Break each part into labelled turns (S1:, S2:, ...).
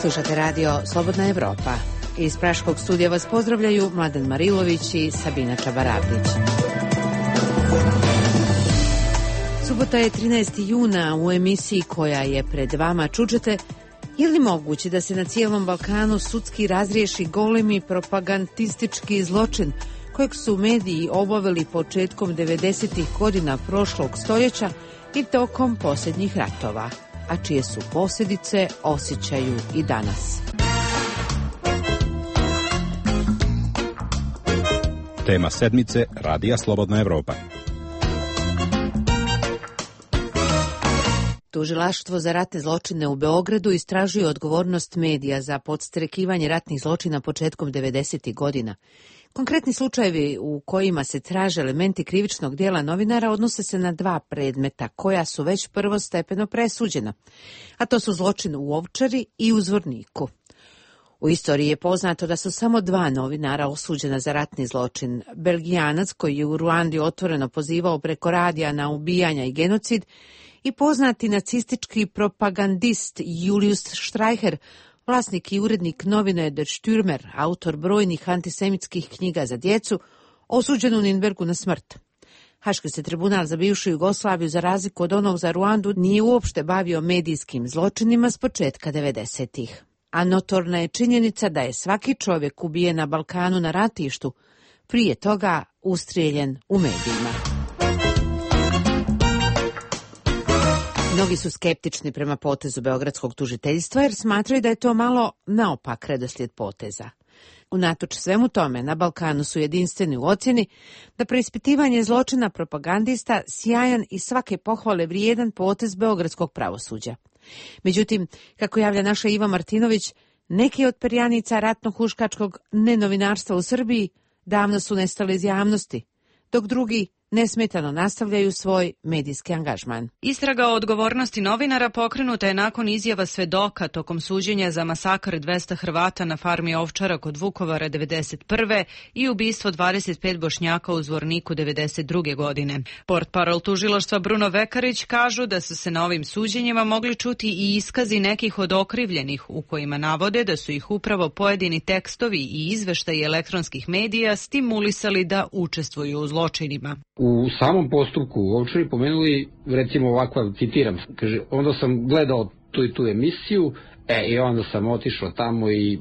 S1: Slušate radio Slobodna Evropa. Iz Praškog studija vas pozdravljaju Mladen Marilović i Sabina Čabaravlić. Subota je 13. juna. U emisiji koja je pred vama čućete: je li moguće da se na cijelom Balkanu sudski razriješi golemi propagandistički zločin kojeg su mediji obavili početkom 90. godina prošlog stoljeća i tokom posljednjih ratova, a čije su posljedice osjećaju i danas.
S2: Tema sedmice Radija Slobodna Evropa.
S1: Tužilaštvo za ratne zločine u Beogradu istražuje odgovornost medija za podstrekivanje ratnih zločina početkom 90. godina. Konkretni slučajevi u kojima se traže elementi krivičnog dijela novinara odnose se na 2 predmeta koja su već prvostepeno presuđena, a to su zločin u Ovčari i u Zvorniku. U istoriji je poznato da su samo 2 novinara osuđena za ratni zločin. Belgijanac koji je u Ruandi otvoreno pozivao preko radija na ubijanja i genocid i poznati nacistički propagandist Julius Streicher, vlasnik i urednik novine Der Stürmer, autor brojnih antisemitskih knjiga za djecu, osuđen u Nürnbergu na smrt. Haški se tribunal za bivšu Jugoslaviju, za razliku od onog za Ruandu, nije uopšte bavio medijskim zločinima s početka 90-ih. A notorna je činjenica da je svaki čovjek ubijen na Balkanu na ratištu prije toga ustrijeljen u medijima. Mnogi su skeptični prema potezu beogradskog tužiteljstva jer smatraju da je to malo naopak redoslijed poteza. Unatoč svemu tome, na Balkanu su jedinstveni u ocjeni da preispitivanje zločina propagandista sjajan i svake pohvale vrijedan potez beogradskog pravosuđa. Međutim, kako javlja naša Iva Martinović, neki od perjanica ratno-huškačkog nenovinarstva u Srbiji davno su nestali iz javnosti, dok drugi nesmetano nastavljaju svoj medijski angažman.
S3: Istraga o odgovornosti novinara pokrenuta je nakon izjava svedoka tokom suđenja za masakr 200 Hrvata na farmi Ovčara kod Vukovara 1991. i ubistvo 25 Bošnjaka u Zvorniku 1992. godine. Portparol tužilaštva Bruno Vekarić kažu da su se na ovim suđenjima mogli čuti i iskazi nekih od okrivljenih u kojima navode da su ih upravo pojedini tekstovi i izveštaji elektronskih medija stimulisali da učestvuju u zločinima.
S4: U samom postupku u Ovčari pomenuli, recimo ovako, citiram, kaže, onda sam gledao tu i tu emisiju, i onda sam otišao tamo i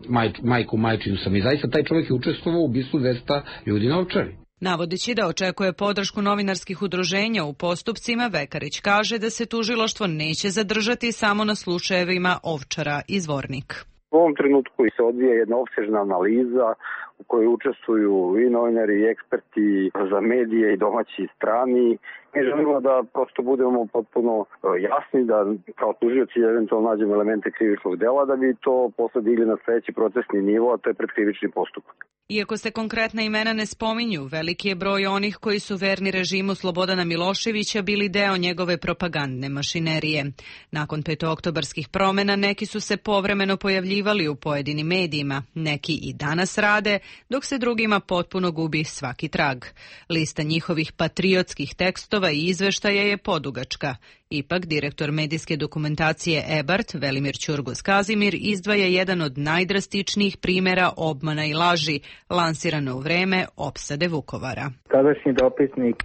S4: majčinu sam. I zaista taj čovjek je učestvovao u ubistvu 200 ljudi na Ovčari.
S3: Navodeći da očekuje podršku novinarskih udruženja u postupcima, Vekarić kaže da se tužilaštvo neće zadržati samo na slučajevima Ovčara i Zvornik.
S5: U ovom trenutku se odvija jedna opsežna analiza u kojoj učestvuju i novinari i eksperti za medije i domaći i strani. Mi želimo da prosto budemo potpuno jasni, da kao tužioci eventualno nađemo elemente krivičnog dela, da bi to posle digli na sljedeći procesni nivo, a to je predkrivični postupak.
S3: Iako se konkretna imena ne spominju, veliki je broj onih koji su verni režimu Slobodana Miloševića bili deo njegove propagandne mašinerije. Nakon petooktobarskih promjena neki su se povremeno pojavljivali u pojedinim medijima, neki i danas rade, dok se drugima potpuno gubi svaki trag. Lista njihovih patriotskih tekstova i izveštaja je podugačka. Ipak, direktor medijske dokumentacije EBART, Velimir Ćurgos-Kazimir, izdvaja jedan od najdrastičnijih primjera obmana i laži, lansirano u vreme opsade Vukovara.
S6: Tadašnji dopisnik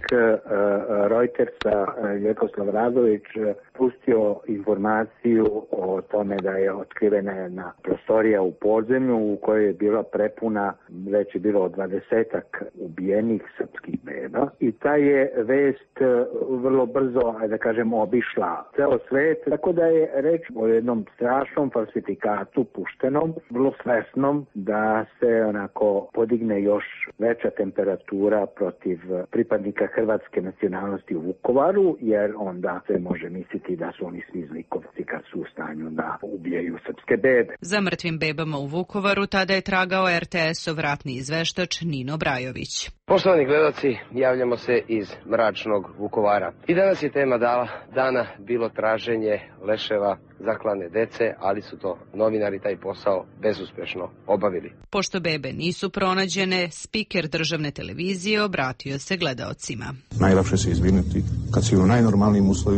S6: Reutersa Vjekoslav Radović pustio informaciju o tome da je otkrivena jedna prostorija u podzemlju u kojoj je bila prepuna, već je bilo 20-ak ubijenih srpskih beba, i ta je vest vrlo brzo, da kažem, obišla ceo svet, tako da je reč o jednom strašnom falsifikatu puštenom, vrlo svesnom, da se onako podigne još veća temperatura protiv pripadnika hrvatske nacionalnosti u Vukovaru, jer onda se može misliti da su oni svi zlikovci kad su u stanju da ubijaju srpske bebe.
S3: Za mrtvim bebama u Vukovaru tada je tragao RTS-ov ratni izveštač Nino Brajović.
S7: Poštovani gledaoci, javljamo se iz mračnog Vukovara. I danas je tema dana bilo traženje leševa zaklane dece, ali su to novinari taj posao bezuspešno obavili.
S3: Pošto bebe nisu pronađene, spiker državne televizije obratio se gledaocima.
S8: Najlakše se izvinuti kad si u najnormalnijim uslovima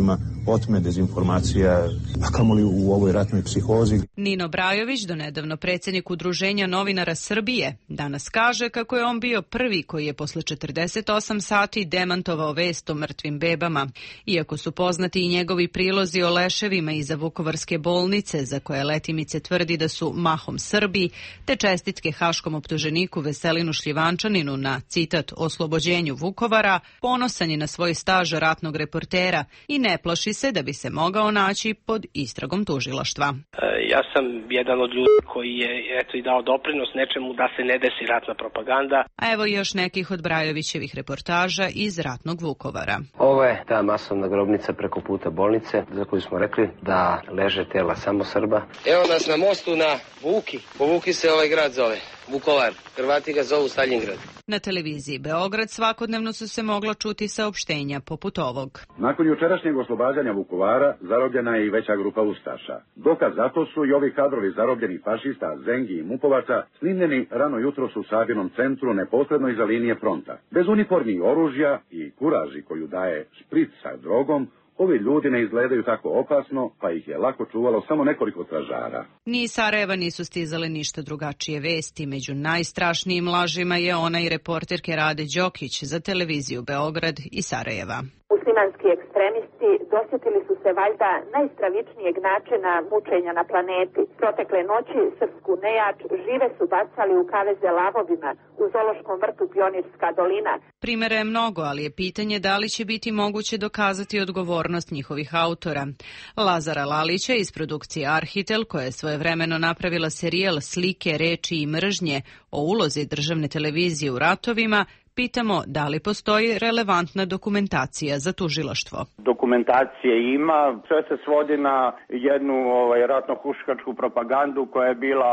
S8: potme, dezinformacija, a kamoli u ovoj ratnoj psihozi.
S3: Nino Brajović, donedavno predsjednik Udruženja novinara Srbije, danas kaže kako je on bio prvi koji je posle 48 sati demantovao vest o mrtvim bebama. Iako su poznati i njegovi prilozi o leševima iza Vukovarske bolnice, za koje Letimice tvrdi da su mahom Srbi, te čestitke haškom optuženiku Veselinu Šljivančaninu na, citat, oslobođenju Vukovara, ponosan je na svoj staž ratnog reportera i ne plaši se da bi se mogao naći pod istragom tužilaštva.
S9: Ja sam jedan od ljudi koji je i dao doprinos nečemu da se ne desi ratna propaganda.
S3: A evo još nekih od Brajovićevih reportaža iz ratnog Vukovara.
S7: Ovo je ta masovna grobnica preko puta bolnice za koju smo rekli da leže tela samo Srba. Evo nas na mostu na Vuki. Po Vuki se ovaj grad zove. Vukovar. Hrvati ga zovu Staljingrad.
S3: Na televiziji Beograd svakodnevno su se mogla čuti saopštenja poput ovog.
S10: Nakon jučerašnjeg oslobađanja Vukovara zarobljena je i veća grupa ustaša. Dokaz za to su i ovi kadrovi zarobljenih fašista, Zengi i Mupovaca, snimljeni rano jutros u Sabinom centru neposredno iza linije fronta. Bez uniformi i oružja i kuraži koju daje špric sa drogom, ovi ljudi ne izgledaju tako opasno, pa ih je lako čuvalo samo nekoliko stražara.
S3: Ni iz Sarajeva nisu stizale ništa drugačije vesti. Među najstrašnijim lažima je ona i reporterke Rade Đokić za televiziju Beograd i Sarajeva.
S11: Muslimanski ekstremisti dosjetili su se valjda najstravičnijeg načina mučenja na planeti. Protekle noći srpsku nejač žive su bacali u kaveze lavovima u zoološkom vrtu Pionirska dolina.
S3: Primjera je mnogo, ali je pitanje da li će biti moguće dokazati odgovornost njihovih autora. Lazara Lalića iz produkcije Arhitel, koja je svojevremeno napravila serijal Slike, reči i mržnje o ulozi državne televizije u ratovima, pitamo da li postoji relevantna dokumentacija za tužilaštvo.
S12: Dokumentacije ima, sve se svodi na jednu ratno-huškačku propagandu koja je bila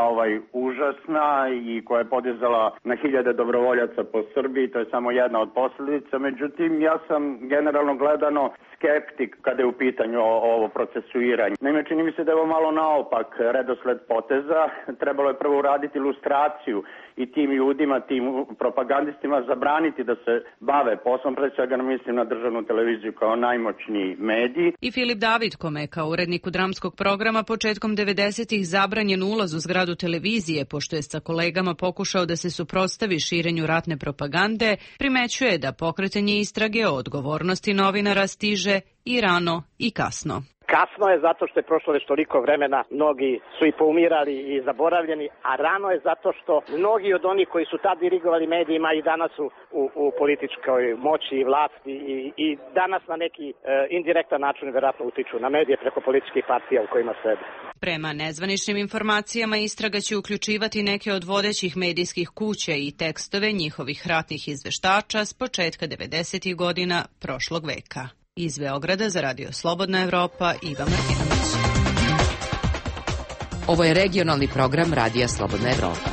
S12: užasna i koja je podizala na hiljade dobrovoljaca po Srbiji, to je samo jedna od posljedica. Međutim, ja sam generalno gledano skeptik kada je u pitanju ovo procesuiranje. Naime, čini mi se da je ovo malo naopak redosled poteza. Trebalo je prvo uraditi ilustraciju i tim ljudima, tim propagandistima zabraniti da se bave poslom, pre svega mislim na državnu televiziju kao najmoćniji medij.
S3: I Filip David, kome je kao uredniku dramskog programa početkom 90-ih zabranjen ulaz u zgradu televizije, pošto je sa kolegama pokušao da se suprotstavi širenju ratne propagande, primećuje da pokretanje istrage o odgovornosti novinara stiže i rano i kasno.
S13: Kasno je zato što je prošlo već toliko vremena, mnogi su i poumirali i zaboravljeni, a rano je zato što mnogi od onih koji su tad dirigovali medijima i danas su u političkoj moći i vlasti i danas na neki indirektan način vjerojatno utiču na medije preko političkih partija u kojima sede.
S3: Prema nezvaničnim informacijama istraga će uključivati neke od vodećih medijskih kuća i tekstove njihovih ratnih izveštača s početka 90. godina prošlog veka. Iz Beograda za Radio Slobodna Evropa, Iva Martinović.
S1: Ovo je regionalni program Radija Slobodna Evropa.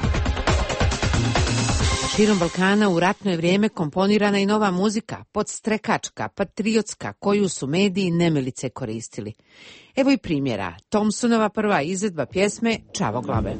S1: Širom Balkana u ratno je vrijeme komponirana i nova muzika, podstrekačka, patriotska, koju su mediji nemilice koristili. Evo i primjera. Thompsonova prva izvedba pjesme Čavoglave.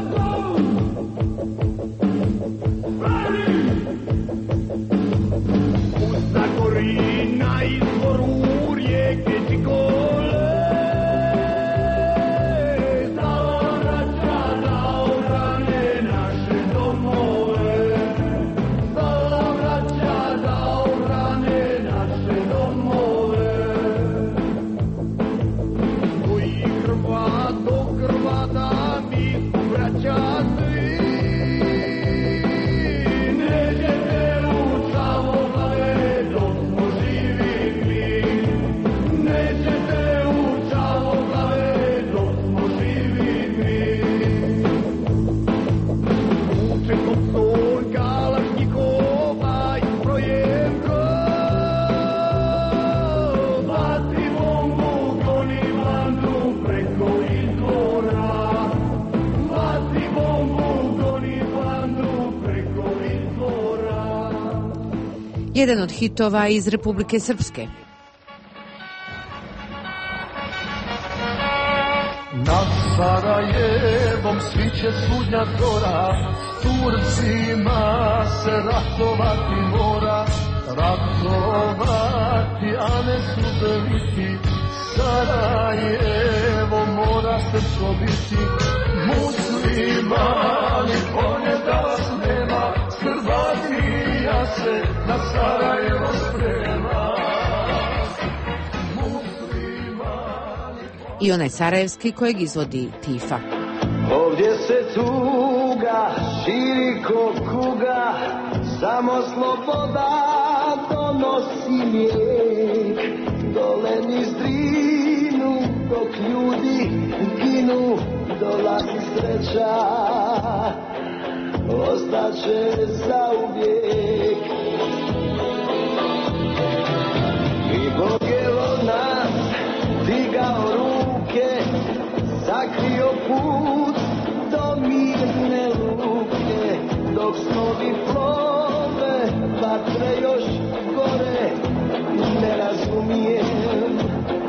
S1: Jedan od hitova iz Republike Srpske.
S14: Nad Sarajevom sviće sudnja zora, s Turcima se ratovati mora, ratovati, a ne sudoviti,
S1: i onaj sarajevski kojeg izvodi Tifa.
S14: Ovdje se tuga širi ko kuga, samo sloboda donosi mijek. Dole niz Drinu, dok ljudi ginu, dolazi sreća, ostaće zauvijek. I Bog je od nas digao ruke, zakrio put do mirne luke, dok snovi plove, vatre još gore, ne razumijem,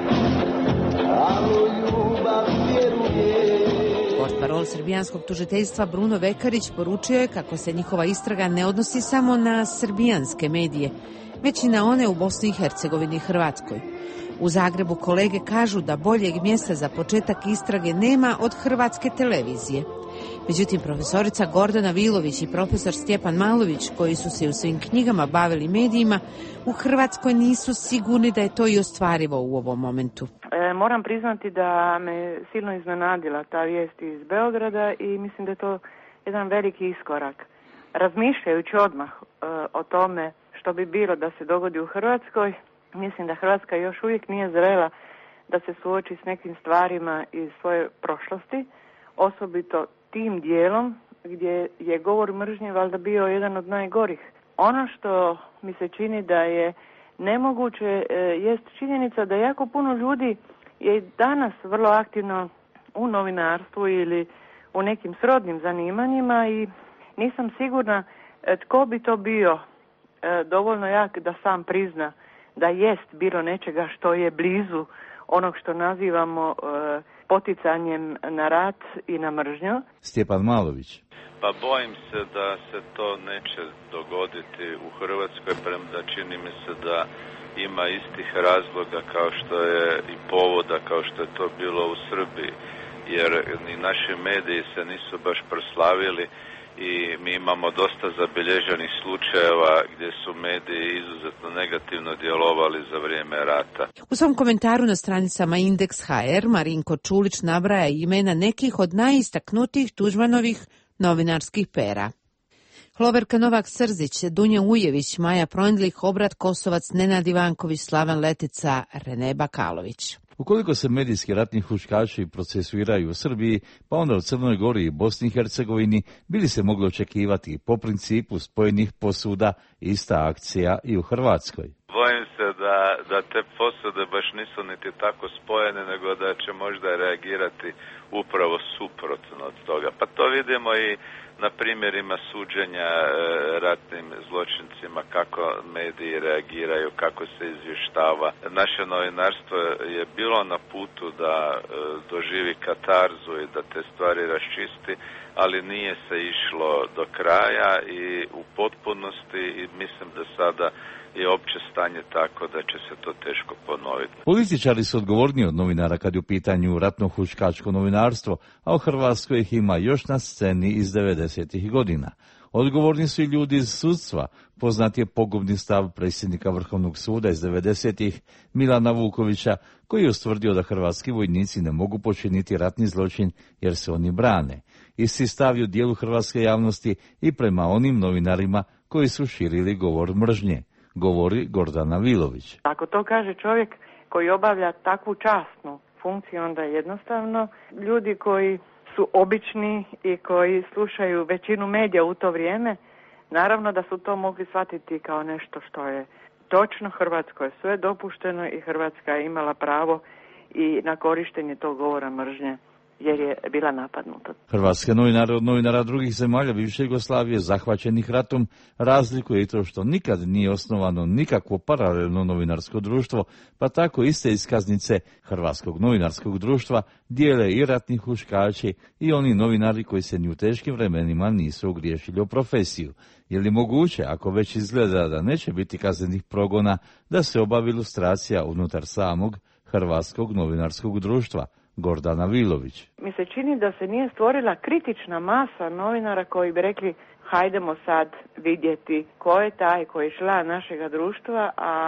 S14: ali u ljubav vjerujem.
S1: Portparol srbijanskog tužiteljstva Bruno Vekarić poručio je kako se njihova istraga ne odnosi samo na srbijanske medije, već i na one u Bosni i Hercegovini i Hrvatskoj. U Zagrebu kolege kažu da boljeg mjesta za početak istrage nema od hrvatske televizije. Međutim, profesorica Gordana Vilović i profesor Stjepan Malović, koji su se u svim knjigama bavili medijima, u Hrvatskoj nisu sigurni da je to i ostvarivo u ovom momentu.
S15: Moram priznati da me silno iznenadila ta vijest iz Beograda i mislim da je to jedan veliki iskorak. Razmišljajući odmah o tome što bi bilo da se dogodi u Hrvatskoj, mislim da Hrvatska još uvijek nije zrela da se suoči s nekim stvarima iz svoje prošlosti, osobito tim dijelom gdje je govor mržnje valjda bio jedan od najgorih. Ono što mi se čini da je nemoguće jest činjenica da jako puno ljudi je i danas vrlo aktivno u novinarstvu ili u nekim srodnim zanimanjima i nisam sigurna tko bi to bio dovoljno jak da sam prizna da jest bilo nečega što je blizu onog što nazivamo poticanjem na rat i na mržnju.
S16: Stjepan Malović.
S17: Pa bojim se da se to neće dogoditi u Hrvatskoj, premda čini mi se da ima istih razloga kao što je i povoda kao što je to bilo u Srbiji, jer ni naši mediji se nisu baš proslavili i mi imamo dosta zabilježenih slučajeva gdje su mediji izuzetno negativno djelovali za vrijeme rata.
S1: U svom komentaru na stranicama Indeks.hr Marinko Čulić nabraja imena nekih od najistaknutijih Tuđmanovih novinarskih pera. Hloverka Novak-Srzić, Dunja Ujević, Maja Projndlich, Obrat Kosovac, Nenad Ivanković, Slaven Letica, Rene Bakalović.
S16: Ukoliko se medijski ratni huškači procesuiraju u Srbiji, pa onda u Crnoj Gori i Bosni i Hercegovini, bili se moglo očekivati po principu spojenih posuda ista akcija i u Hrvatskoj.
S17: Bojim se da te posude baš nisu niti tako spojene, nego da će možda reagirati upravo suprotno od toga. Pa to vidimo i na primjerima suđenja ratnim zločincima, kako mediji reagiraju, kako se izvještava. Naše novinarstvo je bilo na putu da doživi katarzu i da te stvari raščisti, ali nije se išlo do kraja i u potpunosti i mislim da sada je opće stanje tako da će se to teško ponoviti.
S16: Političari su odgovorni od novinara kad je u pitanju ratno-huškačko novinarstvo, a u Hrvatskoj ih ima još na sceni iz 90. godina. Odgovorni su i ljudi iz sudstva. Poznat je pogubni stav predsjednika Vrhovnog suda iz 90. Milana Vukovića, koji je ustvrdio da hrvatski vojnici ne mogu počiniti ratni zločin jer se oni brane. Isti stav je u dijelu hrvatske javnosti i prema onim novinarima koji su širili govor mržnje, govori Gordana Vilović.
S15: Ako to kaže čovjek koji obavlja takvu časnu funkciju, onda jednostavno ljudi koji su obični i koji slušaju većinu medija u to vrijeme, naravno da su to mogli shvatiti kao nešto što je točno. Hrvatskoj je sve dopušteno i Hrvatska je imala pravo i na korištenje tog govora mržnje jer je bila napadnuta.
S16: Hrvatske novinare od novinara drugih zemalja bivše Jugoslavije zahvaćenih ratom razlikuje i to što nikad nije osnovano nikakvo paralelno novinarsko društvo, pa tako iste iskaznice Hrvatskog novinarskog društva dijele i ratni huškači i oni novinari koji se ni u teškim vremenima nisu ogriješili o profesiju. Je li moguće, ako već izgleda da neće biti kaznenih progona, da se obavi ilustracija unutar samog Hrvatskog novinarskog društva? Gordana Vilović.
S15: Mi se čini da se nije stvorila kritična masa novinara koji bi rekli hajdemo sad vidjeti ko je taj koji je član našega društva, a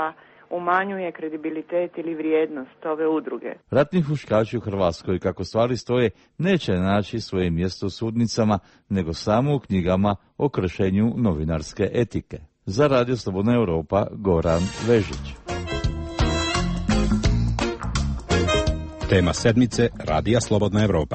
S15: umanjuje kredibilitet ili vrijednost ove udruge.
S16: Ratni huškači u Hrvatskoj, kako stvari stoje, neće naći svoje mjesto u sudnicama, nego samo u knjigama o kršenju novinarske etike. Za Radio Slobodna Europa, Goran Vežić.
S2: Tema sedmice Radija Slobodna Europa.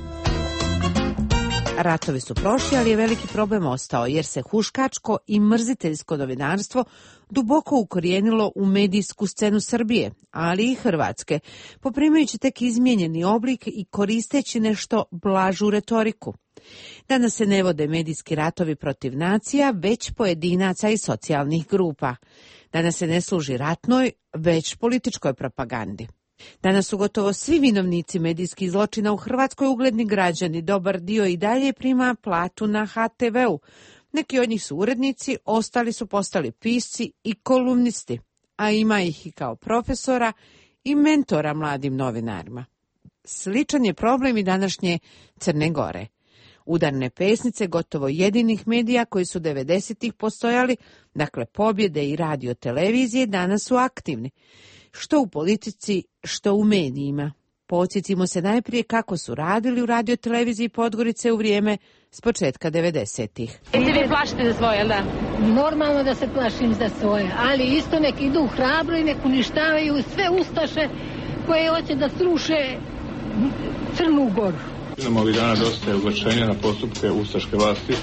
S1: Ratovi su prošli, ali je veliki problem ostao, jer se huškačko i mrziteljsko novinarstvo duboko ukorijenilo u medijsku scenu Srbije, ali i Hrvatske, poprimajući tek izmijenjeni oblik i koristeći nešto blažu retoriku. Danas se ne vode medijski ratovi protiv nacija, već pojedinaca i socijalnih grupa. Danas se ne služi ratnoj, već političkoj propagandi. Danas su gotovo svi vinovnici medijskih zločina u Hrvatskoj ugledni građani, dobar dio i dalje prima platu na HTV-u. Neki od njih su urednici, ostali su postali pisci i kolumnisti, a ima ih i kao profesora i mentora mladim novinarima. Sličan je problem i današnje Crne Gore. Udarne pesnice gotovo jedinih medija koji su 90-ih postojali, dakle Pobjede i radio televizije, danas su aktivni. Što u politici, što u medijima. Podsjetimo se najprije kako su radili u radio televiziji Podgorice u vrijeme s početka 90-ih.
S18: Jeste vi plašite za svoje, da? Normalno da se plašim za svoje, ali isto nek idu hrabro i nek uništavaju sve ustaše koje hoće da sruše Crnu Goru.
S19: Imamo ovih dana dosta ogorčenja na postupke ustaške vlasti.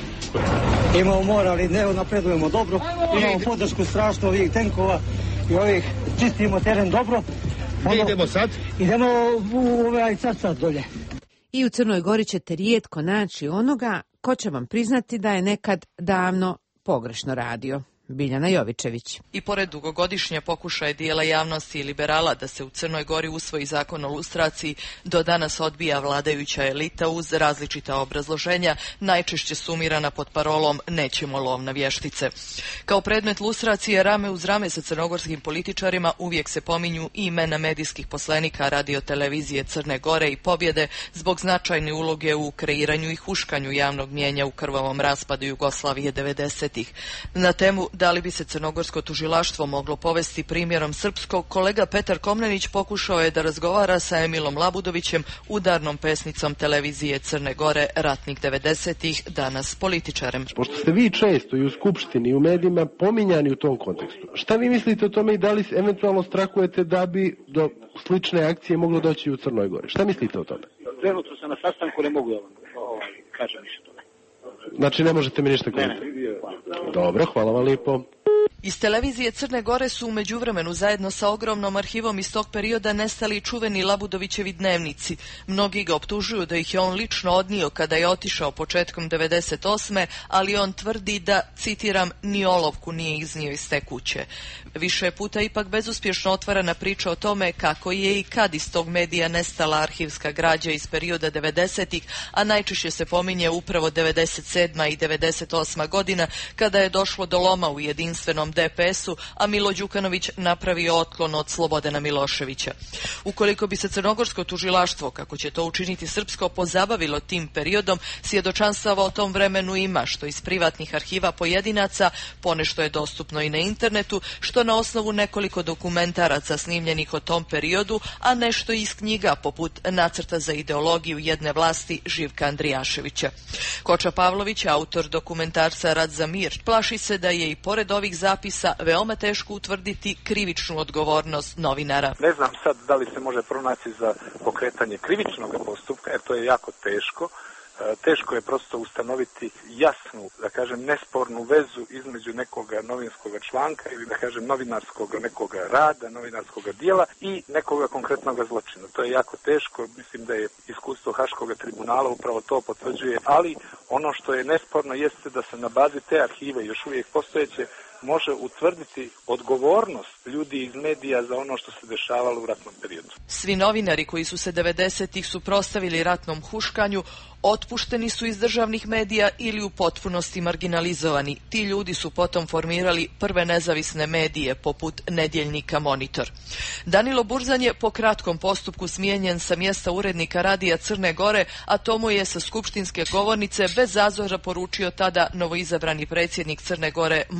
S20: Imamo moral i ne napredujemo dobro, imamo podršku strašno ovih tenkova i ovih, čistimo teren dobro.
S19: Gdje idemo sad?
S20: Idemo u ovaj sad dolje.
S1: I u Crnoj Gori ćete rijetko naći onoga ko će vam priznati da je nekad davno pogrešno radio. Biljana Jovičević.
S21: I pored dugogodišnje pokušaje dijela javnosti i liberala da se u Crnoj Gori usvoji zakon o lustraciji, do danas odbija vladajuća elita uz različita obrazloženja, najčešće sumirana pod parolom nećemo lov na vještice. Kao predmet lustracije rame uz rame sa crnogorskim političarima uvijek se pominju i imena medijskih poslenika radio televizije Crne Gore i Pobjede zbog značajne uloge u kreiranju i huškanju javnog mnijenja u krvavom raspadu Jugoslavije 90-ih. Na temu da li bi se crnogorsko tužilaštvo moglo povesti primjerom srpskog, kolega Petar Komnenić pokušao je da razgovara sa Emilom Labudovićem, udarnom pesnicom televizije Crne Gore ratnih 90-ih, danas političarem.
S22: Pošto ste vi često i u Skupštini i u medijima pominjani u tom kontekstu, šta vi mislite o tome i da li eventualno strahujete da bi do slične akcije moglo doći u Crnoj Gori? Šta mislite o tome?
S23: Trenutno sam na sastanku, ne mogu da vam kažem ništa o tome.
S22: Znači ne možete mi ništa govoriti? Dobro, hvala vam lijepo.
S21: Iz televizije Crne Gore su u međuvremenu zajedno sa ogromnom arhivom iz tog perioda nestali čuveni Labudovićevi dnevnici. Mnogi ga optužuju da ih je on lično odnio kada je otišao početkom 98. ali on tvrdi da, citiram, ni olovku nije iznio iz te kuće. Više puta ipak bezuspješno otvarana priča o tome kako je i kad iz tog medija nestala arhivska građa iz perioda 90-ih, a najčešće se pominje upravo 97. i 98. godina kada je došlo do loma u jedinstvenom DPS-u, a Milo Đukanović napravio otklon od Slobodana Miloševića. Ukoliko bi se crnogorsko tužilaštvo, kako će to učiniti srpsko, pozabavilo tim periodom, svjedočanstava o tom vremenu ima, što iz privatnih arhiva pojedinaca, ponešto je dostupno i na internetu, što na osnovu nekoliko dokumentaraca snimljenih o tom periodu, a nešto iz knjiga poput Nacrta za ideologiju jedne vlasti Živka Andrijaševića. Koča Pavlović, autor dokumentarca Rat za mir, plaši se da je i pored ovih zapisa veoma teško utvrditi krivičnu odgovornost novinara.
S23: Ne znam sad da li se može pronaći za pokretanje krivičnog postupka, jer to je jako teško. Teško je prosto ustanoviti jasnu, da kažem, nespornu vezu između nekog novinskog članka ili, da kažem, novinarskog nekog rada, novinarskog dijela i nekog konkretnog zločina. To je jako teško, mislim da je iskustvo Haškog tribunala upravo to potvrđuje, ali ono što je nesporno jeste da se na bazi te arhive još uvijek postojeće može utvrditi odgovornost ljudi iz medija za ono što se dešavalo u ratnom periodu.
S21: Svi novinari koji su se 90-ih suprotstavili ratnom huškanju otpušteni su iz državnih medija ili u potpunosti marginalizovani. Ti ljudi su potom formirali prve nezavisne medije poput nedjeljnika Monitor. Danilo Burzan je po kratkom postupku smijenjen sa mjesta urednika radija Crne Gore, a to mu je sa skupštinske govornice bez zazora poručio tada novoizabrani predsjednik Crne Gore Momir Bulajić.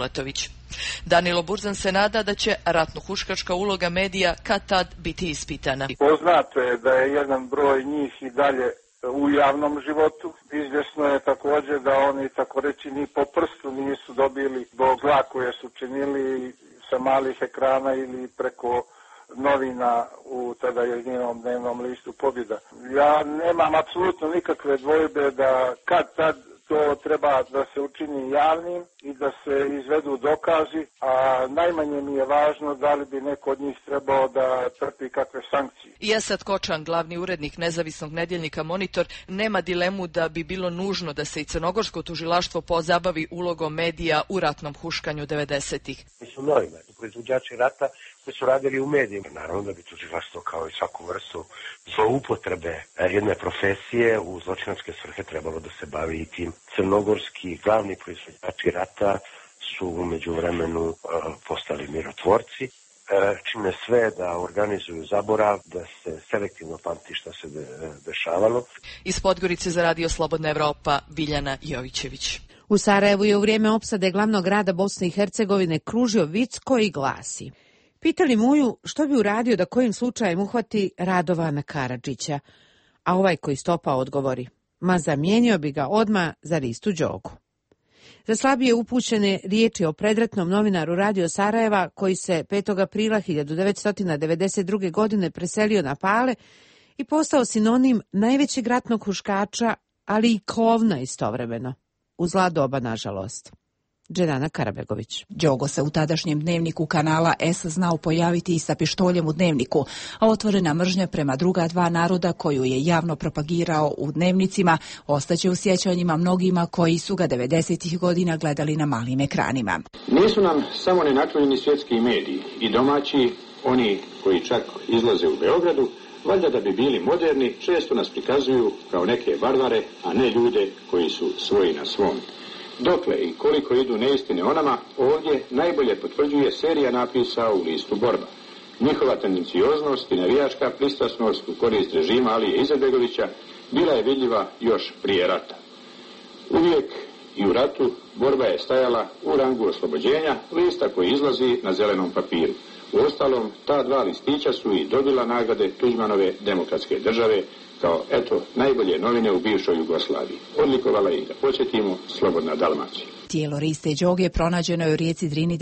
S21: Bulatović. Danilo Burzan se nada da će ratno-huškačka uloga medija kad tad biti ispitana.
S23: Poznato je da je jedan broj njih i dalje u javnom životu. Izvjesno je također da oni, tako reći, ni po prstu nisu dobili zbog zla koje su činili sa malih ekrana ili preko novina u tada jedinom dnevnom listu Pobjeda. Ja nemam apsolutno nikakve dvojbe da kad tad to treba da se učini javnim i da se izvedu dokazi, a najmanje mi je važno da li bi neko od njih trebao da trpi kakve sankcije.
S21: I Esad Kočan, glavni urednik nezavisnog nedjeljnika Monitor, nema dilemu da bi bilo nužno da se i crnogorsko tužilaštvo pozabavi ulogom medija u ratnom huškanju 90-ih.
S4: Mi su novinari, proizvođači rata koji su radili u medijima. Naravno da bi tužilaštvo kao i svaku vrstu zloupotrebe jedne profesije u zločinačke svrhe trebalo da se bavi i tim. Crnogorski glavni proizvođači rata su u međuvremenu postali mirotvorci, čine sve da organizuju zaborav, da se selektivno pamti šta se dešavalo.
S21: Iz Podgorice za Radio Slobodna Evropa, Biljana Jovićević.
S1: U Sarajevu je u vrijeme opsade glavnog grada Bosne i Hercegovine kružio vic koji glasi: pitali Muju što bi uradio da kojim slučajem uhvati Radovana Karadžića, a ovaj koji stopa odgovori: ma zamijenio bi ga odmah za Ristu Đogu. Za slabije upućene riječi o predratnom novinaru Radio Sarajeva koji se 5. aprila 1992. godine preselio na Pale i postao sinonim najvećeg ratnog huškača, ali i klovna istovremeno. U zla doba, nažalost. Dženana Karabegović.
S5: Đogo se u tadašnjem dnevniku kanala S znao pojaviti i sa pištoljem u dnevniku, a otvorena mržnja prema druga dva naroda koju je javno propagirao u dnevnicima ostaće u sjećanjima mnogima koji su ga 90-ih godina gledali na malim ekranima.
S19: Nisu nam samo nenaklonjeni svjetski mediji i domaći, oni koji čak izlaze u Beogradu, valjda da bi bili moderni, često nas prikazuju kao neke barbare, a ne ljude koji su svoji na svom. Dokle i koliko idu neistine o nama, ovdje najbolje potvrđuje serija napisa u listu Borba. Njihova tendencioznost i navijačka pristrasnost u korist režima Alije Izetbegovića bila je vidljiva još prije rata. Uvijek i u ratu Borba je stajala u rangu oslobođenja, lista koji izlazi na zelenom papiru. Uostalom, ta dva listića su i dobila nagrade Tuđmanove demokratske države kao, eto, najbolje novine u bivšoj Jugoslaviji. Odlikovala ih, da podsjetimo, Slobodna Dalmacija.
S5: Tijelo Riste Đoge pronađeno je u rijeci Drini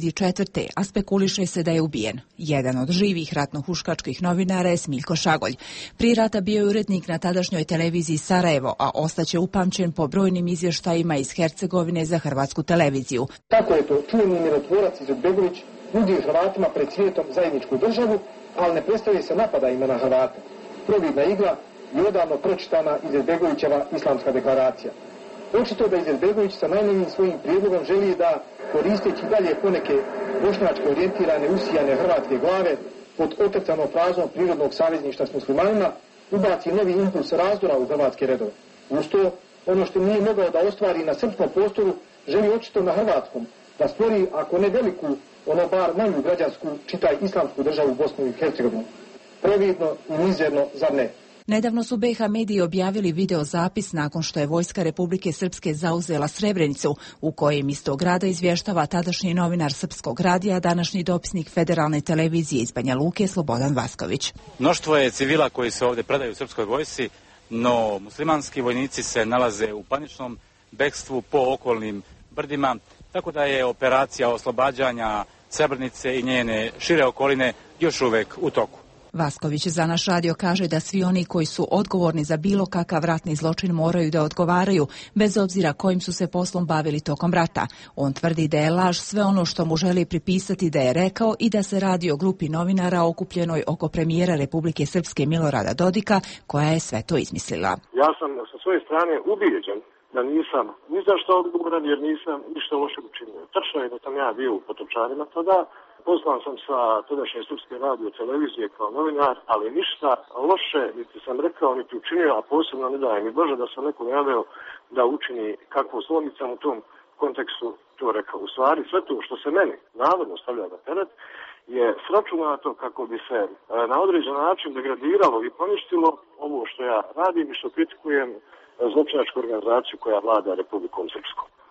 S5: 94. a spekuliše se da je ubijen. Jedan od živih ratno-huškačkih novinara je Smiljko Šagolj. Prije rata bio je urednik na tadašnjoj televiziji Sarajevo, a ostaće upamćen po brojnim izvještajima iz Hercegovine za Hrvatsku televiziju.
S6: Tako je to čuveni mirotvorac Izetbegović nudi Hrvatima pred svijetom zajedničku državu, ali ne predstavlja se napadajima na Hrvate. Providna igla i odavno pročitana Izetbegovićeva islamska deklaracija. Očito da Izetbegović sa najnovijim svojim prijedlogom želi da, koristeći dalje poneke bošnjačke orijentirane usijane hrvatske glave pod otrcanom frazom prirodnog savezništva s muslimanima, ubaci novi impuls razdora u hrvatske redove. Uz to, ono što nije mogao da ostvari na srpskom prostoru, želi očito na hrvatskom, da stvori, ako ne veliku, ono bar manju građansku, čitaj islamsku državu Bosnu i Hercegovinu. Previdno i mizerno, zar ne?
S5: Nedavno su BiH mediji objavili video zapis nakon što je vojska Republike Srpske zauzela Srebrenicu, u kojem iz tog grada izvještava tadašnji novinar Srpskog radija, današnji dopisnik Federalne televizije iz Banja Luke, Slobodan Vasković.
S24: Mnoštvo je civila koji se ovdje predaju Srpskoj vojsci, no muslimanski vojnici se nalaze u paničnom bekstvu po okolnim brdima, tako da je operacija oslobađanja Srebrenice i njene šire okoline još uvek u toku.
S5: Vasković za naš radio kaže da svi oni koji su odgovorni za bilo kakav ratni zločin moraju da odgovaraju, bez obzira kojim su se poslom bavili tokom rata. On tvrdi da je laž sve ono što mu želi pripisati da je rekao i da se radi o grupi novinara okupljenoj oko premijera Republike Srpske Milorada Dodika, koja je sve to izmislila.
S25: Ja sam sa svoje strane ubijeđen da nisam ni za što odgovoran jer nisam ništa loše učinio. Tačno je da sam ja bio u Potočarima tada. Pozvan sam sa tadašnje Srpske radio televizije kao novinar, ali ništa loše niti sam rekao, niti učinio, a posebno ne daje mi Bože da sam nekom javio da učini kakvu slonicam u tom kontekstu to rekao. U stvari sve to što se meni navodno stavlja na teret je sračunato kako bi se na određen način degradiralo i poništilo ovo što ja radim i što kritikujem zločinačku organizaciju koja vlada Republikom Srpskom.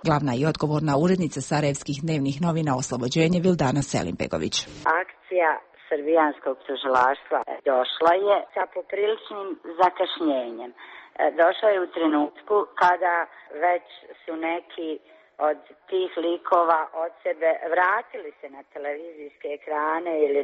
S5: Glavna i odgovorna urednica sarajevskih dnevnih novina Oslobođenje Vildana Selimbegović.
S7: Akcija srbijanskog tužilaštva došla je sa popriličnim zakašnjenjem. Došla je u trenutku kada već su neki od tih likova od sebe vratili se na televizijske ekrane ili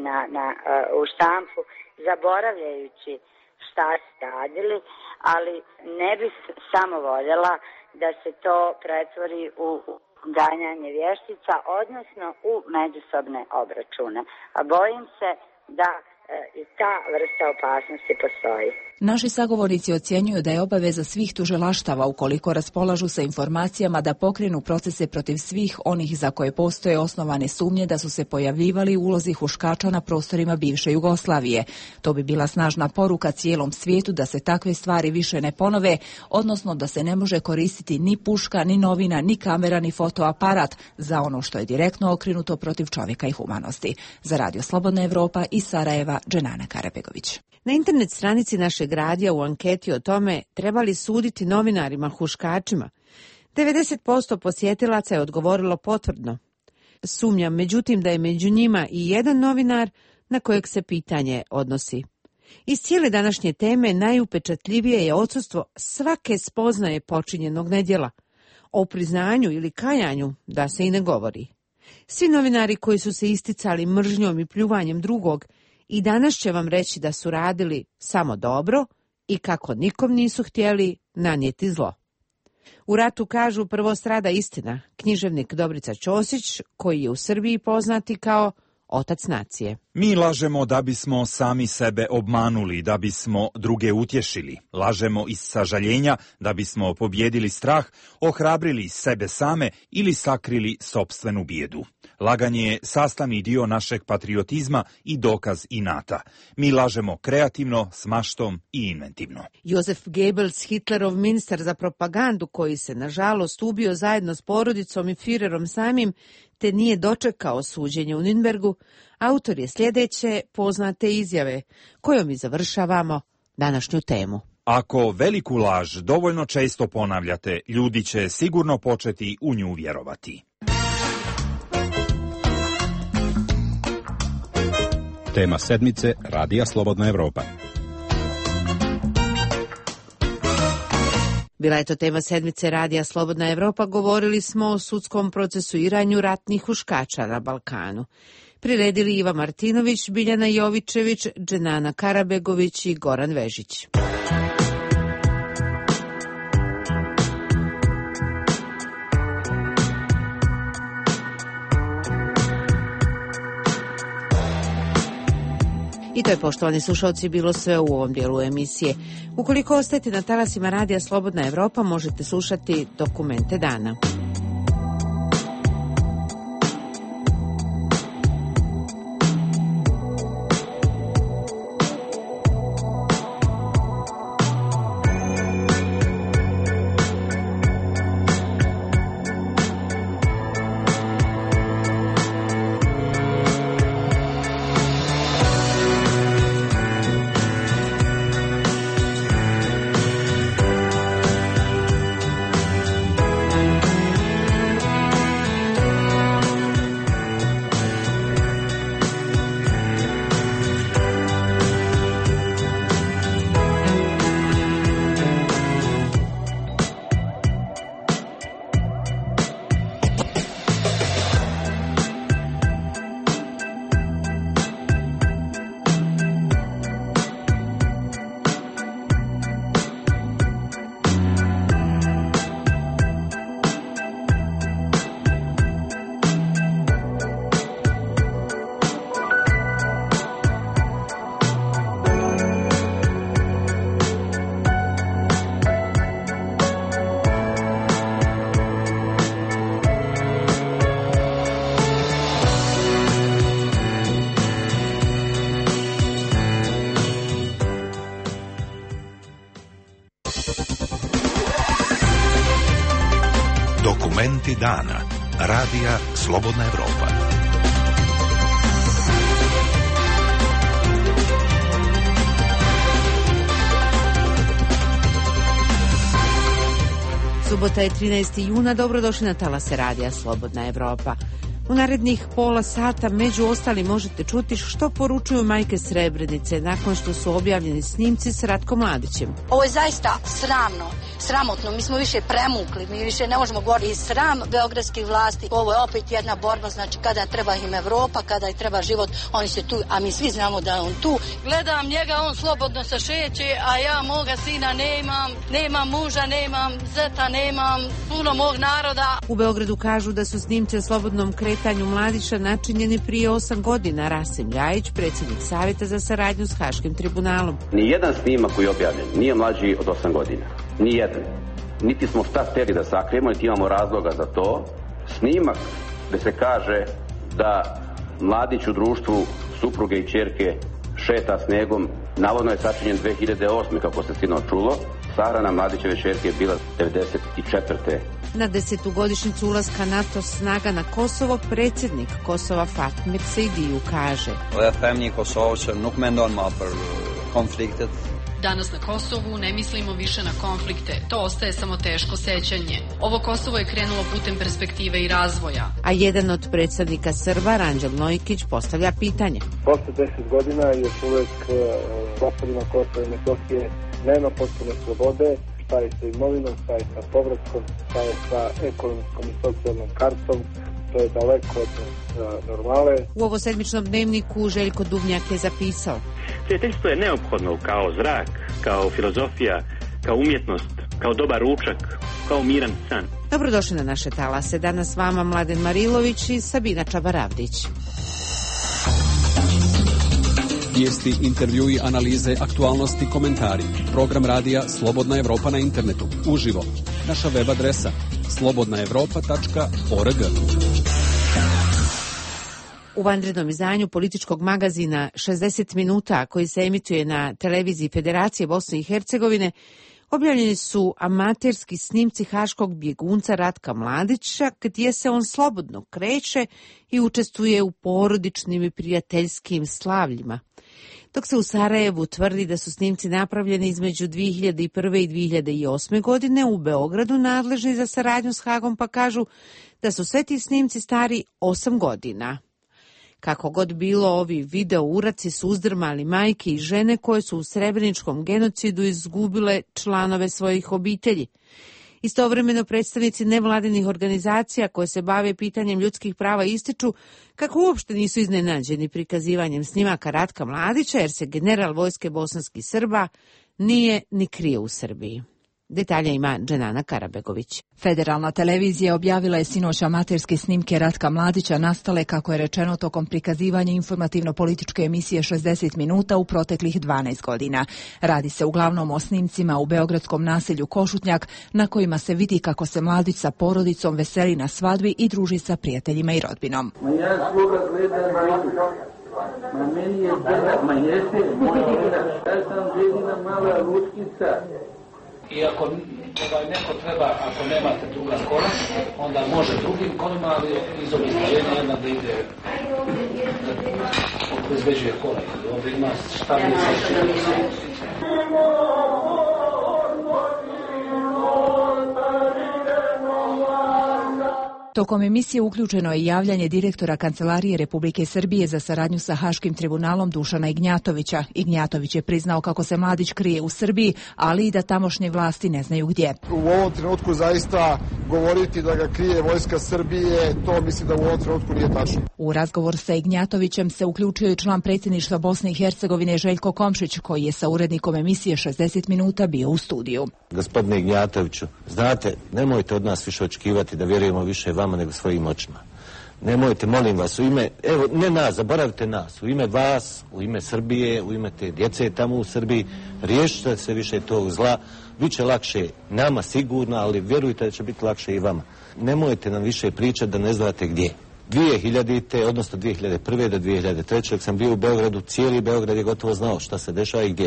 S7: u štampu, zaboravljajući šta su radili, ali ne bih samo voljela da se to pretvori u ganjanje vještica, odnosno u međusobne obračune. A bojim se da i ta vrsta opasnosti postoji.
S5: Naši sagovornici ocjenjuju da je obaveza svih tužilaštava, ukoliko raspolažu sa informacijama, da pokrenu procese protiv svih onih za koje postoje osnovane sumnje da su se pojavljivali u ulozi huškača na prostorima bivše Jugoslavije. To bi bila snažna poruka cijelom svijetu da se takve stvari više ne ponove, odnosno da se ne može koristiti ni puška, ni novina, ni kamera, ni fotoaparat za ono što je direktno okrenuto protiv čovjeka i humanosti. Za Radio Slobodna Evropa iz Sarajeva, Dženana Karabegović.
S1: Na internet stranici našeg radija u anketi o tome treba li suditi novinarima huškačima, 90% posjetilaca je odgovorilo potvrdno. Sumnjam, međutim, da je među njima i jedan novinar na kojeg se pitanje odnosi. Iz cijele današnje teme najupečatljivije je odsustvo svake spoznaje počinjenog nedjela. O priznanju ili kajanju da se i ne govori. Svi novinari koji su se isticali mržnjom i pljuvanjem drugog i danas će vam reći da su radili samo dobro i kako nikom nisu htjeli nanijeti zlo. U ratu, kažu, prvo strada istina, književnik Dobrica Ćosić, koji je u Srbiji poznati kao otac nacije.
S2: Mi lažemo da bismo sami sebe obmanuli, da bismo druge utješili. Lažemo iz sažaljenja da bismo pobjedili strah, ohrabrili sebe same ili sakrili sopstvenu bijedu. Laganje je sastavni dio našeg patriotizma i dokaz inata. Mi lažemo kreativno, s maštom i inventivno.
S1: Josef Goebbels, Hitlerov ministar za propagandu, koji se nažalost ubio zajedno s porodicom i Führerom samim, te nije dočekao suđenje u Nürnbergu, autor je sljedeće poznate izjave, kojom i završavamo današnju temu.
S2: Ako veliku laž dovoljno često ponavljate, ljudi će sigurno početi u nju vjerovati.
S8: Tema sedmice Radija Slobodna Evropa.
S1: Bila je to tema sedmice Radija Slobodna Evropa. Govorili smo o sudskom procesuiranju ratnih huškača na Balkanu. Priredili Iva Martinović, Biljana Jovičević, Dženana Karabegović i Goran Vežić. I to je, poštovani slušalci, bilo sve u ovom dijelu emisije. Ukoliko ostajete na talasima Radija Slobodna Evropa, možete slušati Dokumente dana.
S9: Dokumenti dana. Radija Slobodna Evropa.
S1: Subota je 13. juna, dobrodošli na talase radija Slobodna Evropa. U narednih pola sata među ostali možete čuti što poručuju majke Srebrenice nakon što su objavljeni snimci s Ratkom Mladićem.
S3: Ovo je zaista sramotno, mi smo više premukli, mi više ne možemo govoriti sram beogradskih vlasti. Ovo je opet jedna borba, znači kada treba im Evropa, kada im treba život, oni se tu, a mi svi znamo da je on tu. Gledam njega, on slobodno se šeće, a ja moga sina nemam muža, nemam zeta, nemam puno mog naroda.
S1: U Beogradu kažu da su snimci o slobodnom kretanju Mladića načinjeni prije 8 godina. Rasim Ljajić, predsjednik Savjeta za saradnju s Haškim tribunalom.
S10: Nijedan snimak koji je objavljen nije mlađi od 8 godina. Nijedan. Niti smo šta htjeli da sakrijemo, niti imamo razloga za to. Snimak gdje se kaže da Mladić u društvu supruge i ćerke šeta snegom, navodno je sačinjen 2008. kako se sinoć čulo. Sahrana Mladićeve ćerke je bila 94.
S1: Na 10. godišnjicu ulaska NATO snaga na Kosovo, predsjednik Kosova Fatmir Sejdiu kaže:
S11: Danas na Kosovu ne mislimo više na konflikte, to ostaje samo teško sećanje. Ovo Kosovo je krenulo putem perspektive i razvoja.
S1: A jedan od predstavnika Srba, Ranđel Nojkić, postavlja pitanje.
S12: Posle 10 godina još uvek prostorima Kosova i Metohije nema potpune slobode. Šta je sa imovinom, šta je sa povratkom, šta je sa ekonomskom i socijalnom kartom, to je daleko od normale.
S1: U ovo sedmičnom dnevniku Željko Duvnjak je zapisao:
S13: Prijateljstvo je neophodno kao zrak, kao filozofija, kao umjetnost, kao dobar ručak, kao miran san.
S1: Dobrodošli na naše talase. Danas s vama Mladen Marilović i Sabina Čabaravdić.
S26: Vijesti, intervjui, analize, aktualnosti, komentari. Program radija Slobodna Evropa na internetu. Uživo. Naša web adresa slobodnaevropa.org.
S1: U vanrednom izdanju političkog magazina 60 minuta, koji se emituje na televiziji Federacije Bosne i Hercegovine, objavljeni su amaterski snimci haškog bjegunca Ratka Mladića, gdje se on slobodno kreće i učestvuje u porodičnim i prijateljskim slavljima. Dok se u Sarajevu tvrdi da su snimci napravljeni između 2001. i 2008. godine, u Beogradu nadležni za saradnju s Hagom pa kažu da su sve ti snimci stari 8 godina. Kako god bilo, ovi video uraci su uzdrmali majke i žene koje su u srebreničkom genocidu izgubile članove svojih obitelji. Istovremeno predstavnici nevladinih organizacija koje se bave pitanjem ljudskih prava ističu kako uopšte nisu iznenađeni prikazivanjem snimaka Ratka Mladića, jer se general vojske bosanskih Srba nije ni krio u Srbiji. Detalje ima Dženana Karabegović.
S5: Federalna televizija objavila je sinoć amaterske snimke Ratka Mladića nastale, kako je rečeno, tokom prikazivanja informativno-političke emisije 60 minuta u proteklih 12 godina. Radi se uglavnom o snimcima u beogradskom naselju Košutnjak, na kojima se vidi kako se Mladić sa porodicom veseli na svadbi i druži sa prijateljima i rodbinom.
S27: Ja svoga gledam, meni je jeste moja žena, ja sam jedina mala lučkica. I ako neko treba, ako nemate druga kola, onda može drugim kolima, ali iz obezbeđenja jedna da ide, obezbeđuje kola. Ovdje ima štablica.
S5: Tokom emisije uključeno je javljanje direktora Kancelarije Republike Srbije za saradnju sa Haškim tribunalom Dušana Ignjatovića. Ignjatović je priznao kako se Mladić krije u Srbiji, ali i da tamošnje vlasti ne znaju gdje.
S28: U ovom trenutku zaista govoriti da ga krije vojska Srbije, to mislim da u ovom trenutku nije tačno.
S5: U razgovor sa Ignjatovićem se uključio i član predsjedništva Bosne i Hercegovine Željko Komšić, koji je sa urednikom emisije 60 minuta bio u studiju.
S29: Gospodine Ignjatoviću, znate, nemojte od nas više očekivati da vjerujemo više vama nego svojim očima. Nemojte, molim vas, u ime, evo, ne nas, zaboravite nas, u ime vas, u ime Srbije, u ime te djece tamo u Srbiji, riješite se više tog zla, biće lakše nama sigurno, ali vjerujte da će biti lakše i vama. Nemojte nam više pričati da ne znate gdje. 2000. odnosno 2001. do 2003. dok sam bio u Beogradu, cijeli Beograd je gotovo znao šta se dešava i gdje.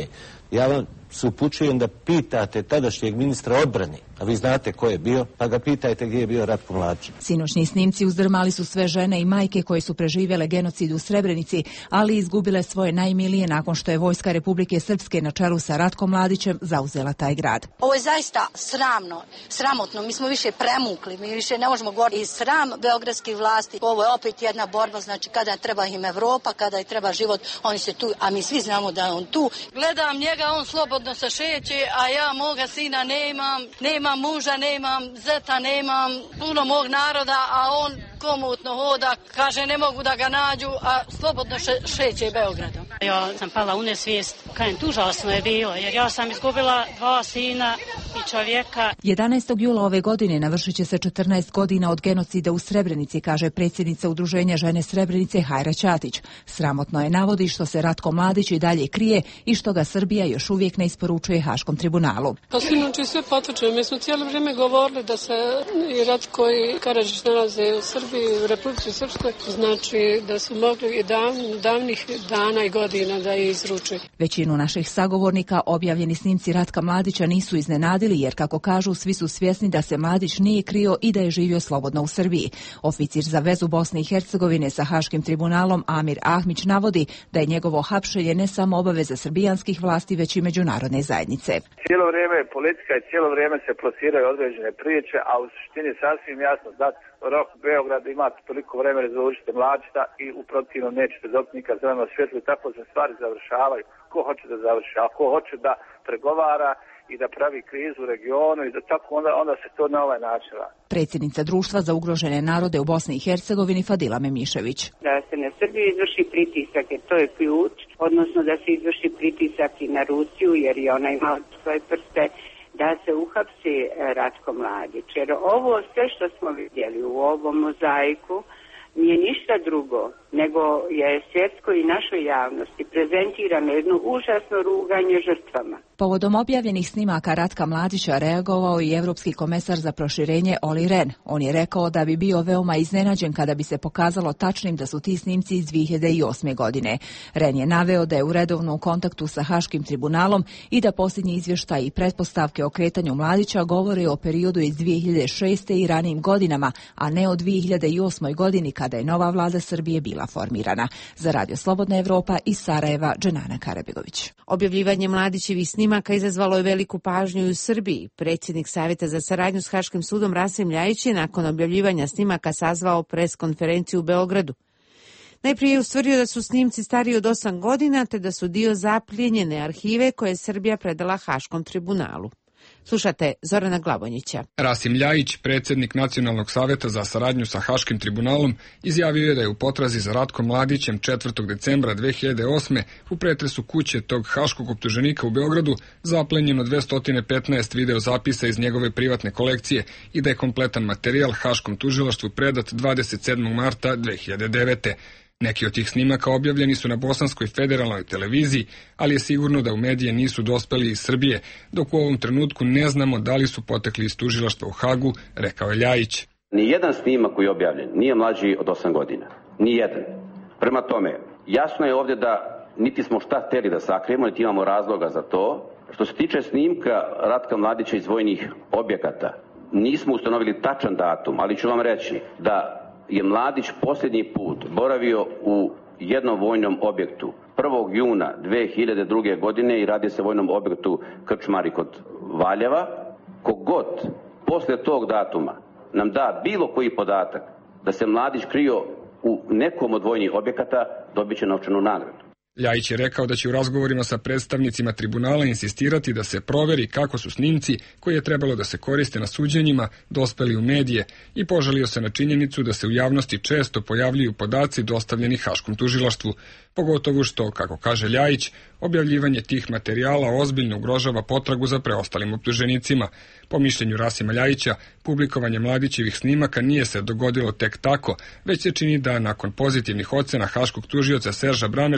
S29: Ja vam se upućujem da pitate tadašnjeg ministra odbrane, a vi znate ko je bio, pa ga pitajte gdje je bio Ratko Mladić.
S5: Sinoćni snimci uzdrmali su sve žene i majke koje su preživjele genocid u Srebrenici, ali izgubile svoje najmilije nakon što je Vojska Republike Srpske na čelu sa Ratkom Mladićem zauzela taj grad.
S3: Ovo je zaista sramotno. Mi smo više premukli, mi više ne možemo govoriti. I sram beogradskih vlasti. Ovo je opet jedna borba, znači kada treba im Evropa, kada im treba život, oni se tu, a mi svi znamo da je on tu. Gledam njega, on slobodno se šeće, a ja moga sina nemam muža, nemam zeta, nemam puno mog naroda, a on komotno hoda, kaže ne mogu da ga nađu, a slobodno šeće Beogradom.
S4: Ja sam pala u nesvijest, kažem, užasno je bilo, jer ja sam izgubila 2 sina i čovjeka.
S5: 11. jula ove godine navršit će se 14 godina od genocida u Srebrenici, kaže predsjednica Udruženja žene Srebrenice Hajra Ćatić. Sramotno je, navodi, što se Ratko Mladić i dalje krije i što ga Srbija još uvijek ne isporučuje Haškom tribunalu.
S14: Sinoć sve potvrđuje. Mi smo cijelo vrijeme govorili da se i Ratko i Karadžić nalaze u Srbiji, u Republici Srpskoj, znači da su mogli i davnih dana i godina da je izruče.
S5: Većinu naših sagovornika objavljeni snimci Ratka Mladića nisu iznenadili, jer kako kažu, svi su svjesni da se Mladić nije krio i da je živio slobodno u Srbiji. Oficir za vezu Bosne i Hercegovine sa Haškim tribunalom Amir Ahmić navodi da je njegovo hapšenje ne samo obaveza srbijanskih vlasti, već i međunarodne zajednice.
S15: Cijelo vrijeme je politika i cijelo vrijeme se plasiraju određene priče, a u suštini sasvim jasno da rok Beograd ima toliko vremena za učite Mladića i u protivnom nećete dobiti nikad zeleno svjetlo i tako se stvari završavaju. Ko hoće da završi, a ko hoće da pregovara i da pravi krizu u regionu i da tako onda se to na ovaj način radi.
S5: Predsjednica Društva za ugrožene narode u Bosni i Hercegovini Fadila Memišević.
S16: Da se na Srbiju izvrši pritisak, jer to je ključ, odnosno da se izvrši pritisak i na Rusiju, jer je ona ima svoje prste, da se uhapsi Ratko Mladić. Jer ovo sve što smo vidjeli u ovom mozaiku nije ništa drugo, nego je svjetskoj i našoj javnosti prezentirano jedno užasno ruganje žrtvama.
S5: Povodom objavljenih snimaka Ratka Mladića reagovao i Europski komesar za proširenje Olli Rehn. On je rekao da bi bio veoma iznenađen kada bi se pokazalo tačnim da su ti snimci iz 2008. godine. Rehn je naveo da je u redovnom kontaktu sa Haškim tribunalom i da posljednji izvještaj i pretpostavke o kretanju Mladića govore o periodu iz 2006. i ranijim godinama, a ne o 2008. godini kada je nova vlada Srbije bila formirana. Za Radio Slobodna Evropa iz Sarajeva, Dženana Karabegović.
S1: Objavljivanje Mladićevih snimaka izazvalo je veliku pažnju i u Srbiji. Predsjednik Savjeta za saradnju s Haškim sudom Rasim Ljajić je nakon objavljivanja snimaka sazvao pres-konferenciju u Beogradu. Najprije je ustvrdio da su snimci stariji od 8 godina, te da su dio zapljenjene arhive koje je Srbija predala Haškom tribunalu. Slušate Zorana Glavonjića.
S17: Rasim Ljajić, predsjednik Nacionalnog savjeta za saradnju sa Haškim tribunalom, izjavio je da je u potrazi za Ratkom Mladićem 4. decembra 2008. u pretresu kuće tog haškog optuženika u Beogradu zaplenjeno 215 videozapisa iz njegove privatne kolekcije i da je kompletan materijal Haškom tužilaštvu predat 27. marta 2009. Neki od tih snimaka objavljeni su na Bosanskoj federalnoj televiziji, ali je sigurno da u medije nisu dospeli iz Srbije, dok u ovom trenutku ne znamo da li su potekli iz tužilaštva u Hagu, rekao je Ljajić.
S10: Nijedan snimak koji je objavljen nije mlađi od 8 godina. Nijedan. Prema tome, jasno je ovdje da niti smo šta htjeli da sakrijemo, niti imamo razloga za to. Što se tiče snimka Ratka Mladića iz vojnih objekata, nismo ustanovili tačan datum, ali ću vam reći da je Mladić posljednji put boravio u jednom vojnom objektu 1. juna 2002. godine i radi se o vojnom objektu Krčmari kod Valjeva. Kogod poslije tog datuma nam da bilo koji podatak da se Mladić krio u nekom od vojnih objekata, dobit će novčanu nagradu.
S17: Ljajić je rekao da će u razgovorima sa predstavnicima tribunala insistirati da se proveri kako su snimci koji je trebalo da se koriste na suđenjima dospeli u medije i požalio se na činjenicu da se u javnosti često pojavljuju podaci dostavljeni Haškom tužilaštvu, pogotovo što, kako kaže Ljajić, objavljivanje tih materijala ozbiljno ugrožava potragu za preostalim optuženicima. Po mišljenju Rasima Ljajića, publikovanje Mladićevih snimaka nije se dogodilo tek tako, već se čini da nakon pozitivnih ocena haškog tužioca Serža Bramerca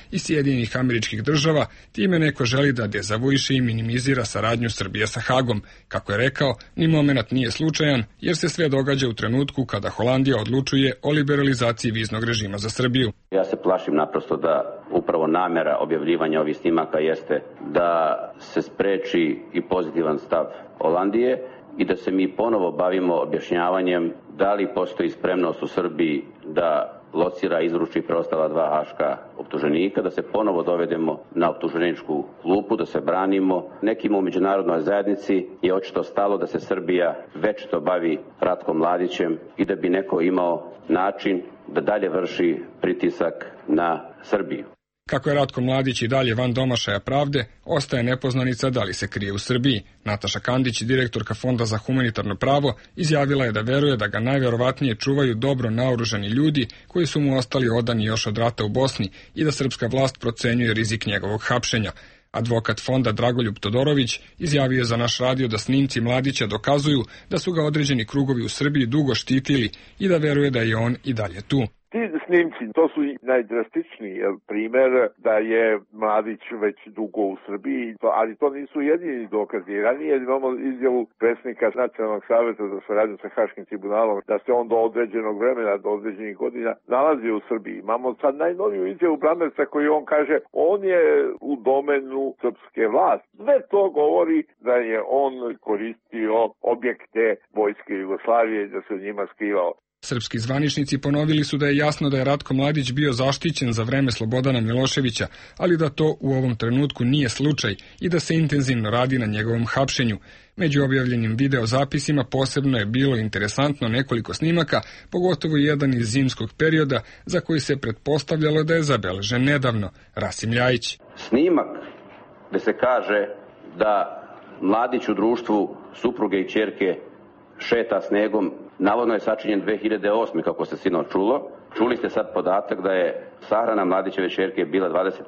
S17: i Sjedinjenih Američkih Država, time neko želi da dezavuiše i minimizira saradnju Srbije sa Hagom. Kako je rekao, ni moment nije slučajan, jer se sve događa u trenutku kada Holandija odlučuje o liberalizaciji viznog režima za Srbiju.
S10: Ja se plašim naprosto da upravo namera objavljivanja ovih snimaka jeste da se spreči i pozitivan stav Holandije i da se mi ponovo bavimo objašnjavanjem da li postoji spremnost u Srbiji da locira i izruči preostala 2 haška optuženika, da se ponovo dovedemo na optuženičku klupu, da se branimo. Nekim u međunarodnoj zajednici je očito stalo da se Srbija večito bavi Ratkom Mladićem i da bi neko imao način da dalje vrši pritisak na Srbiju.
S17: Kako je Ratko Mladić i dalje van domašaja pravde, ostaje nepoznanica da li se krije u Srbiji. Nataša Kandić, direktorka Fonda za humanitarno pravo, izjavila je da veruje da ga najverovatnije čuvaju dobro naoružani ljudi koji su mu ostali odani još od rata u Bosni i da srpska vlast procenjuje rizik njegovog hapšenja. Advokat Fonda Dragoljub Todorović izjavio je za naš radio da snimci Mladića dokazuju da su ga određeni krugovi u Srbiji dugo štitili i da veruje da je on i dalje tu.
S6: Ti snimci, to su najdrastičniji primer da je Mladić već dugo u Srbiji, ali to nisu jedini dokazi. Ranije imamo izjavu predsjednika Nacionalnog saveta za saradnju sa Haškim tribunalom da se on do određenog vremena, do određenih godina nalazi u Srbiji. Imamo sad najnoviju izjavu Bramerca koji on kaže on je u domenu srpske vlasti. Sve to govori da je on koristio objekte vojske Jugoslavije i da se u njima skrivao.
S17: Srpski zvaničnici ponovili su da je jasno da je Ratko Mladić bio zaštićen za vreme Slobodana Miloševića, ali da to u ovom trenutku nije slučaj i da se intenzivno radi na njegovom hapšenju. Među objavljenim videozapisima posebno je bilo interesantno nekoliko snimaka, pogotovo jedan iz zimskog perioda za koji se pretpostavljalo da je zabeležen nedavno. Rasim Ljajić.
S10: Snimak gde se kaže da Mladić u društvu supruge i ćerke šeta snegom, navodno je sačinjen 2008. kako se sinoć čulo. Čuli ste sad podatak da je sahrana Mladićeve ćerke bila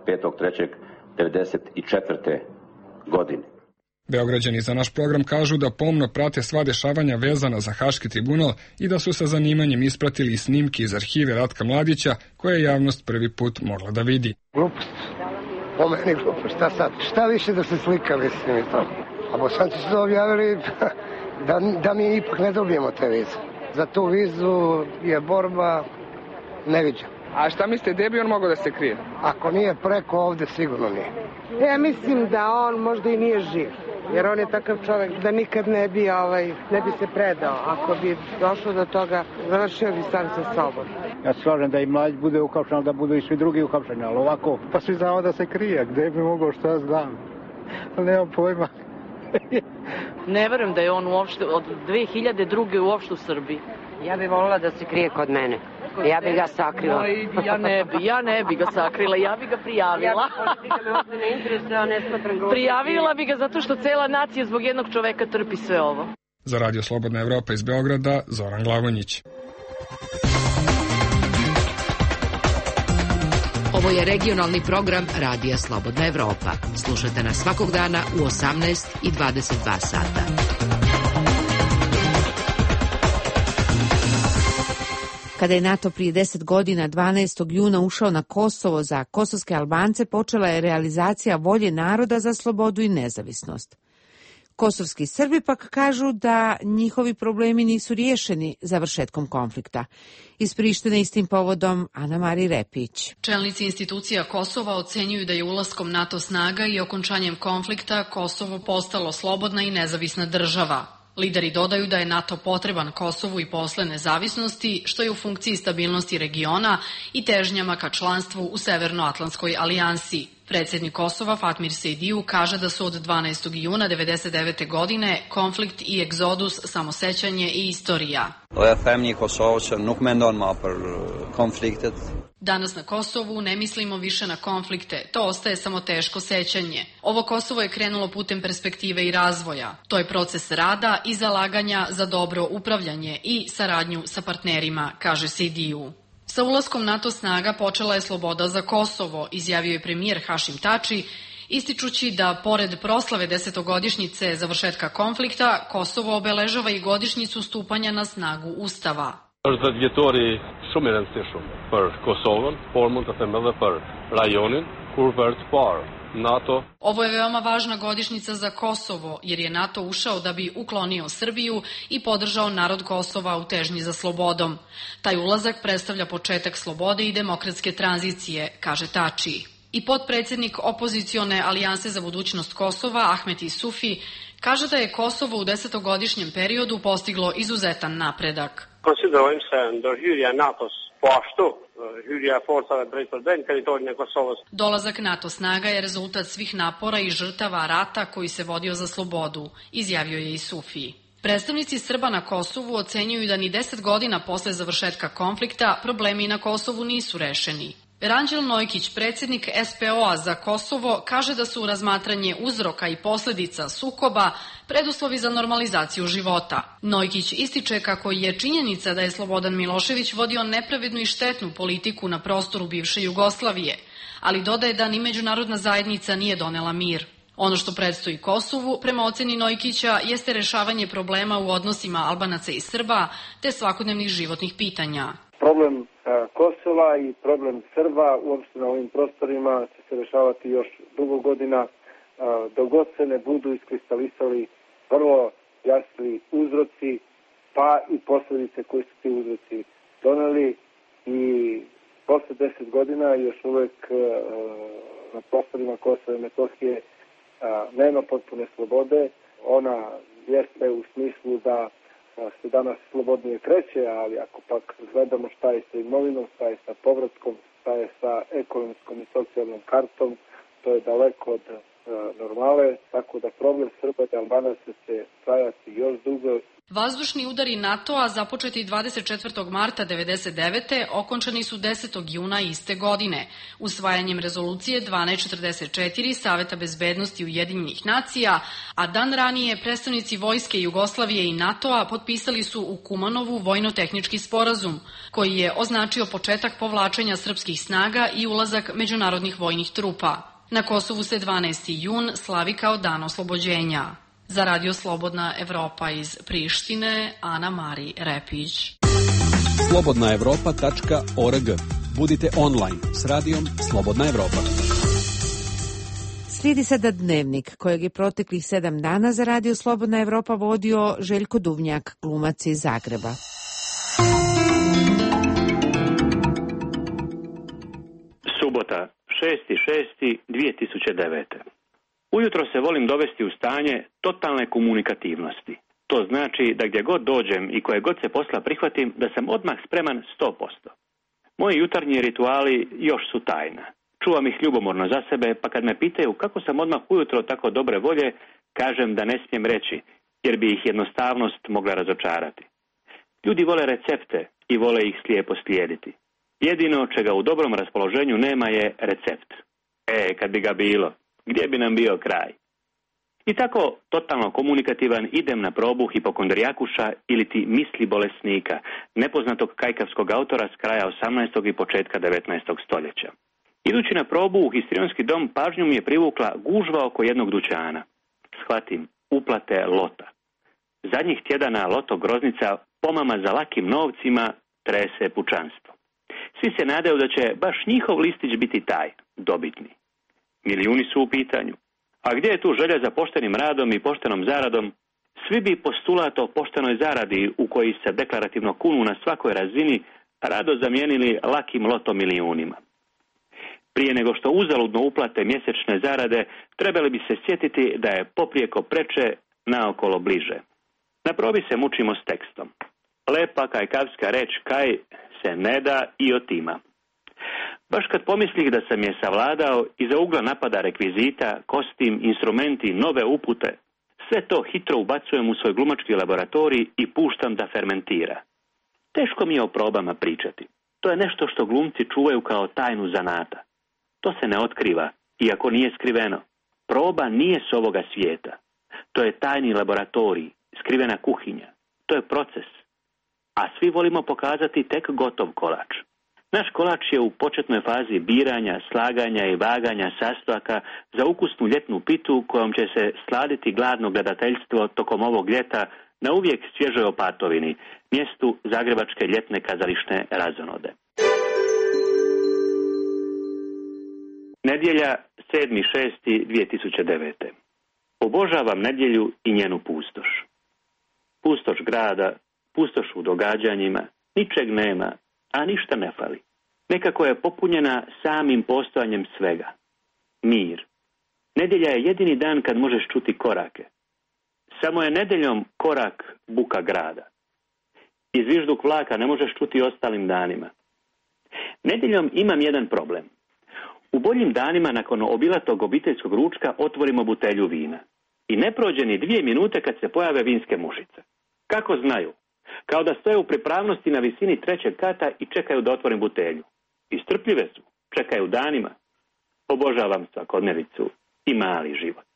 S10: 25.3.1994. godine.
S17: Beograđani za naš program kažu da pomno prate sva dešavanja vezana za Haški tribunal i da su sa zanimanjem ispratili i snimke iz arhive Ratka Mladića koje je javnost prvi put mogla da vidi.
S18: Glupost. Po meni glupost. Šta sad? Šta više da se slika, mislim i to? A Bosanci su objavili da mi ipak ne dobijemo te vize. Za tu vizu je borba neviđena.
S19: A šta mislite, gde bi on mogao da se krije?
S18: Ako nije preko ovde, sigurno nije.
S20: Ja mislim da on možda i nije živ, jer on je takav čovjek da nikad ne bi se predao. Ako bi došlo do toga, završio bi sam sa sobom.
S18: Ja se slažem da i Mladić bude uhapšen, da budu i svi drugi uhapšeni, ali ovako, pa svi znamo da se krije, gde bi mogao, šta ja znam. Nemam pojma.
S21: Ne verujem da je on uopšte od 2002. uopšte u Srbiji.
S20: Ja bih volila da se krije kod mene. Ja bih ga sakrila.
S21: Ja ne bi ga sakrila, ja bi ga prijavila. Prijavila bi ga zato što cela nacija zbog jednog čoveka trpi sve ovo.
S17: Za Radio Slobodna Evropa iz Beograda, Zoran Glavonjić.
S1: Ovo je regionalni program Radija Slobodna Evropa. Slušajte nas svakog dana u 18 i 22 sata. Kada je NATO prije 10 godina 12. juna ušao na Kosovo za kosovske Albance, počela je realizacija volje naroda za slobodu i nezavisnost. Kosovski Srbi pak kažu da njihovi problemi nisu riješeni završetkom konflikta. Iz Prištine istim povodom Ana Mari Repić.
S11: Čelnici institucija Kosova ocenjuju da je ulaskom NATO snaga i okončanjem konflikta Kosovo postalo slobodna i nezavisna država. Lideri dodaju da je NATO potreban Kosovu i posle nezavisnosti, što je u funkciji stabilnosti regiona i težnjama ka članstvu u Severnoatlantskoj alijansi. Predsjednik Kosova Fatmir Sejdiju kaže da su od 12. juna 1999. godine konflikt i egzodus samosećanje i istorija. Danas na Kosovu ne mislimo više na konflikte, to ostaje samo teško sećanje. Ovo Kosovo je krenulo putem perspektive i razvoja. To je proces rada i zalaganja za dobro upravljanje i saradnju sa partnerima, kaže Sejdiju. Sa ulaskom NATO snaga počela je sloboda za Kosovo, izjavio je premijer Hašim Tači, ističući da, pored proslave 10-godišnjice završetka konflikta, Kosovo obeležava i godišnjicu stupanja na snagu Ustava.
S2: Zgjetori shumë i rëndësishëm për Kosovën, por mund të them edhe për rajonin, kur për të parë NATO.
S11: Ovo je veoma važna godišnjica za Kosovo, jer je NATO ušao da bi uklonio Srbiju i podržao narod Kosova u težnji za slobodom. Taj ulazak predstavlja početak slobode i demokratske tranzicije, kaže Tači. I potpredsjednik opozicione Alijanse za budućnost Kosova, Ahmet Isufi, kaže da je Kosovo u 10-godišnjem periodu postiglo izuzetan napredak.
S7: Konsiderojmë se ndërhyrja e NATO-s po ashtu hyrja e forcave drejt për drejt në territorin e Kosovës.
S11: Dolazak NATO snaga je rezultat svih napora i žrtava rata koji se vodio za slobodu, izjavio je Isufi. Predstavnici Srba na Kosovu ocenjuju da ni 10 godina posle završetka konflikta problemi na Kosovu nisu rešeni. Ranđel Nojkić, predsjednik SPO-a za Kosovo, kaže da su razmatranje uzroka i posljedica sukoba preduslovi za normalizaciju života. Nojkić ističe kako je činjenica da je Slobodan Milošević vodio nepravednu i štetnu politiku na prostoru bivše Jugoslavije, ali dodaje da ni međunarodna zajednica nije donela mir. Ono što predstoji Kosovu, prema oceni Nojkića, jeste rešavanje problema u odnosima Albanaca i Srba, te svakodnevnih životnih pitanja.
S7: Problem Kosova i problem Srba uopšte na ovim prostorima će se rešavati još dugo godina, dok god se ne budu iskristalisali vrlo jasni uzroci, pa i posljedice koje su ti uzroci doneli. I posle 10 godina još uvek na prostorima Kosova i Metohije nema potpune slobode. Ona jeste u smislu da se danas slobodnije kreće, ali ako pak gledamo šta je sa imovinom, šta je sa povratkom, šta je sa ekonomskom i socijalnom kartom, to je daleko od normale, tako da problem Srba i Albanaca će trajati još dugo.
S11: Vazdušni udari NATO-a započeti 24. marta 1999. okončani su 10. juna iste godine, usvajanjem rezolucije 1244 Saveta bezbednosti Ujedinjenih nacija, a dan ranije predstavnici vojske Jugoslavije i NATO-a potpisali su u Kumanovu vojno-tehnički sporazum, koji je označio početak povlačenja srpskih snaga i ulazak međunarodnih vojnih trupa. Na Kosovu se 12. jun slavi kao dan oslobođenja. Za Radio Slobodna Evropa iz Prištine, Ana Mari Repić.
S26: slobodnaevropa.org. Budite online s radijom Slobodna Evropa.
S1: Slijedi sada dnevnik kojeg je proteklih 7 dana za Radio Slobodna Evropa vodio Željko Duvnjak, glumac iz Zagreba.
S13: Subota, 6.6.2009. Ujutro se volim dovesti u stanje totalne komunikativnosti. To znači da gdje god dođem i koje god se posla prihvatim, da sam odmah spreman 100%. Moji jutarnji rituali još su tajna. Čuvam ih ljubomorno za sebe, pa kad me pitaju kako sam odmah ujutro tako dobre volje, kažem da ne smijem reći, jer bi ih jednostavnost mogla razočarati. Ljudi vole recepte i vole ih slijepo slijediti. Jedino čega u dobrom raspoloženju nema je recept. Kad bi ga bilo, gdje bi nam bio kraj? I tako, totalno komunikativan, idem na probu hipokondrijakuša ili ti misli bolesnika, nepoznatog kajkavskog autora s kraja 18. i početka 19. stoljeća. Idući na probu u histrionski dom, pažnju mi je privukla gužva oko jednog dućana. Shvatim, uplate lota. Zadnjih tjedana loto groznica pomama za lakim novcima trese pučanstvo. Svi se nadaju da će baš njihov listić biti taj, dobitni. Milijuni su u pitanju. A gdje je tu želja za poštenim radom i poštenom zaradom? Svi bi postulat o poštenoj zaradi u koji se deklarativno kunu na svakoj razini rado zamijenili lakim loto milijunima. Prije nego što uzaludno uplate mjesečne zarade, trebali bi se sjetiti da je poprijeko preče, naokolo bliže. Na probi se mučimo s tekstom. Lepa kajkavska reč kaj se ne da i otima. Baš kad pomislih da sam je savladao, iza ugla napada rekvizita, kostim, instrumenti, nove upute, sve to hitro ubacujem u svoj glumački laboratorij i puštam da fermentira. Teško mi je o probama pričati. To je nešto što glumci čuvaju kao tajnu zanata. To se ne otkriva, iako nije skriveno. Proba nije s ovoga svijeta. To je tajni laboratorij, skrivena kuhinja. To je proces. A svi volimo pokazati tek gotov kolač. Naš kolač je u početnoj fazi biranja, slaganja i vaganja sastojaka za ukusnu ljetnu pitu kojom će se sladiti gladno gledateljstvo tokom ovog ljeta na uvijek svježoj Opatovini, mjestu zagrebačke ljetne kazališne razonode. Nedjelja 7.6.2009. Obožavam nedjelju i njenu pustoš. Pustoš grada, pustoš u događanjima, ničeg nema, a ništa ne fali. Nekako je popunjena samim postojanjem svega. Mir. Nedjelja je jedini dan kad možeš čuti korake. Samo je nedjeljom korak buka grada. I zvižduk vlaka ne možeš čuti ostalim danima. Nedjeljom imam jedan problem. U boljim danima nakon obilatog obiteljskog ručka otvorimo butelju vina. I ne prođe ni 2 minute kad se pojave vinske mušice. Kako znaju? Kao da stoje u pripravnosti na visini 3. kata i čekaju da otvorim butelju. I strpljive su, čekaju danima. Obožavam svakodnevicu i mali život.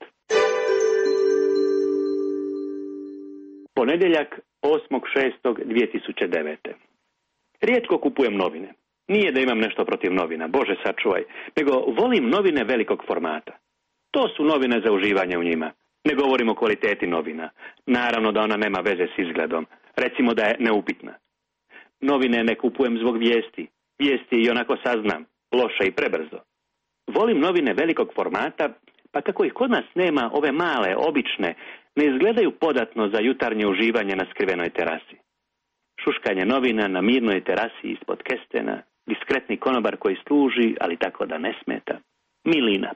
S13: Ponedjeljak 8.6.2009. Rijetko kupujem novine. Nije da imam nešto protiv novina, Bože sačuvaj, nego volim novine velikog formata. To su novine za uživanje u njima. Ne govorim o kvaliteti novina. Naravno da ona nema veze s izgledom. Recimo da je neupitna. Novine ne kupujem zbog vijesti. Vijesti i onako saznam, loše i prebrzo. Volim novine velikog formata, pa kako ih kod nas nema, ove male, obične, ne izgledaju podatno za jutarnje uživanje na skrivenoj terasi. Šuškanje novina na mirnoj terasi ispod kestena, diskretni konobar koji služi, ali tako da ne smeta. Milina.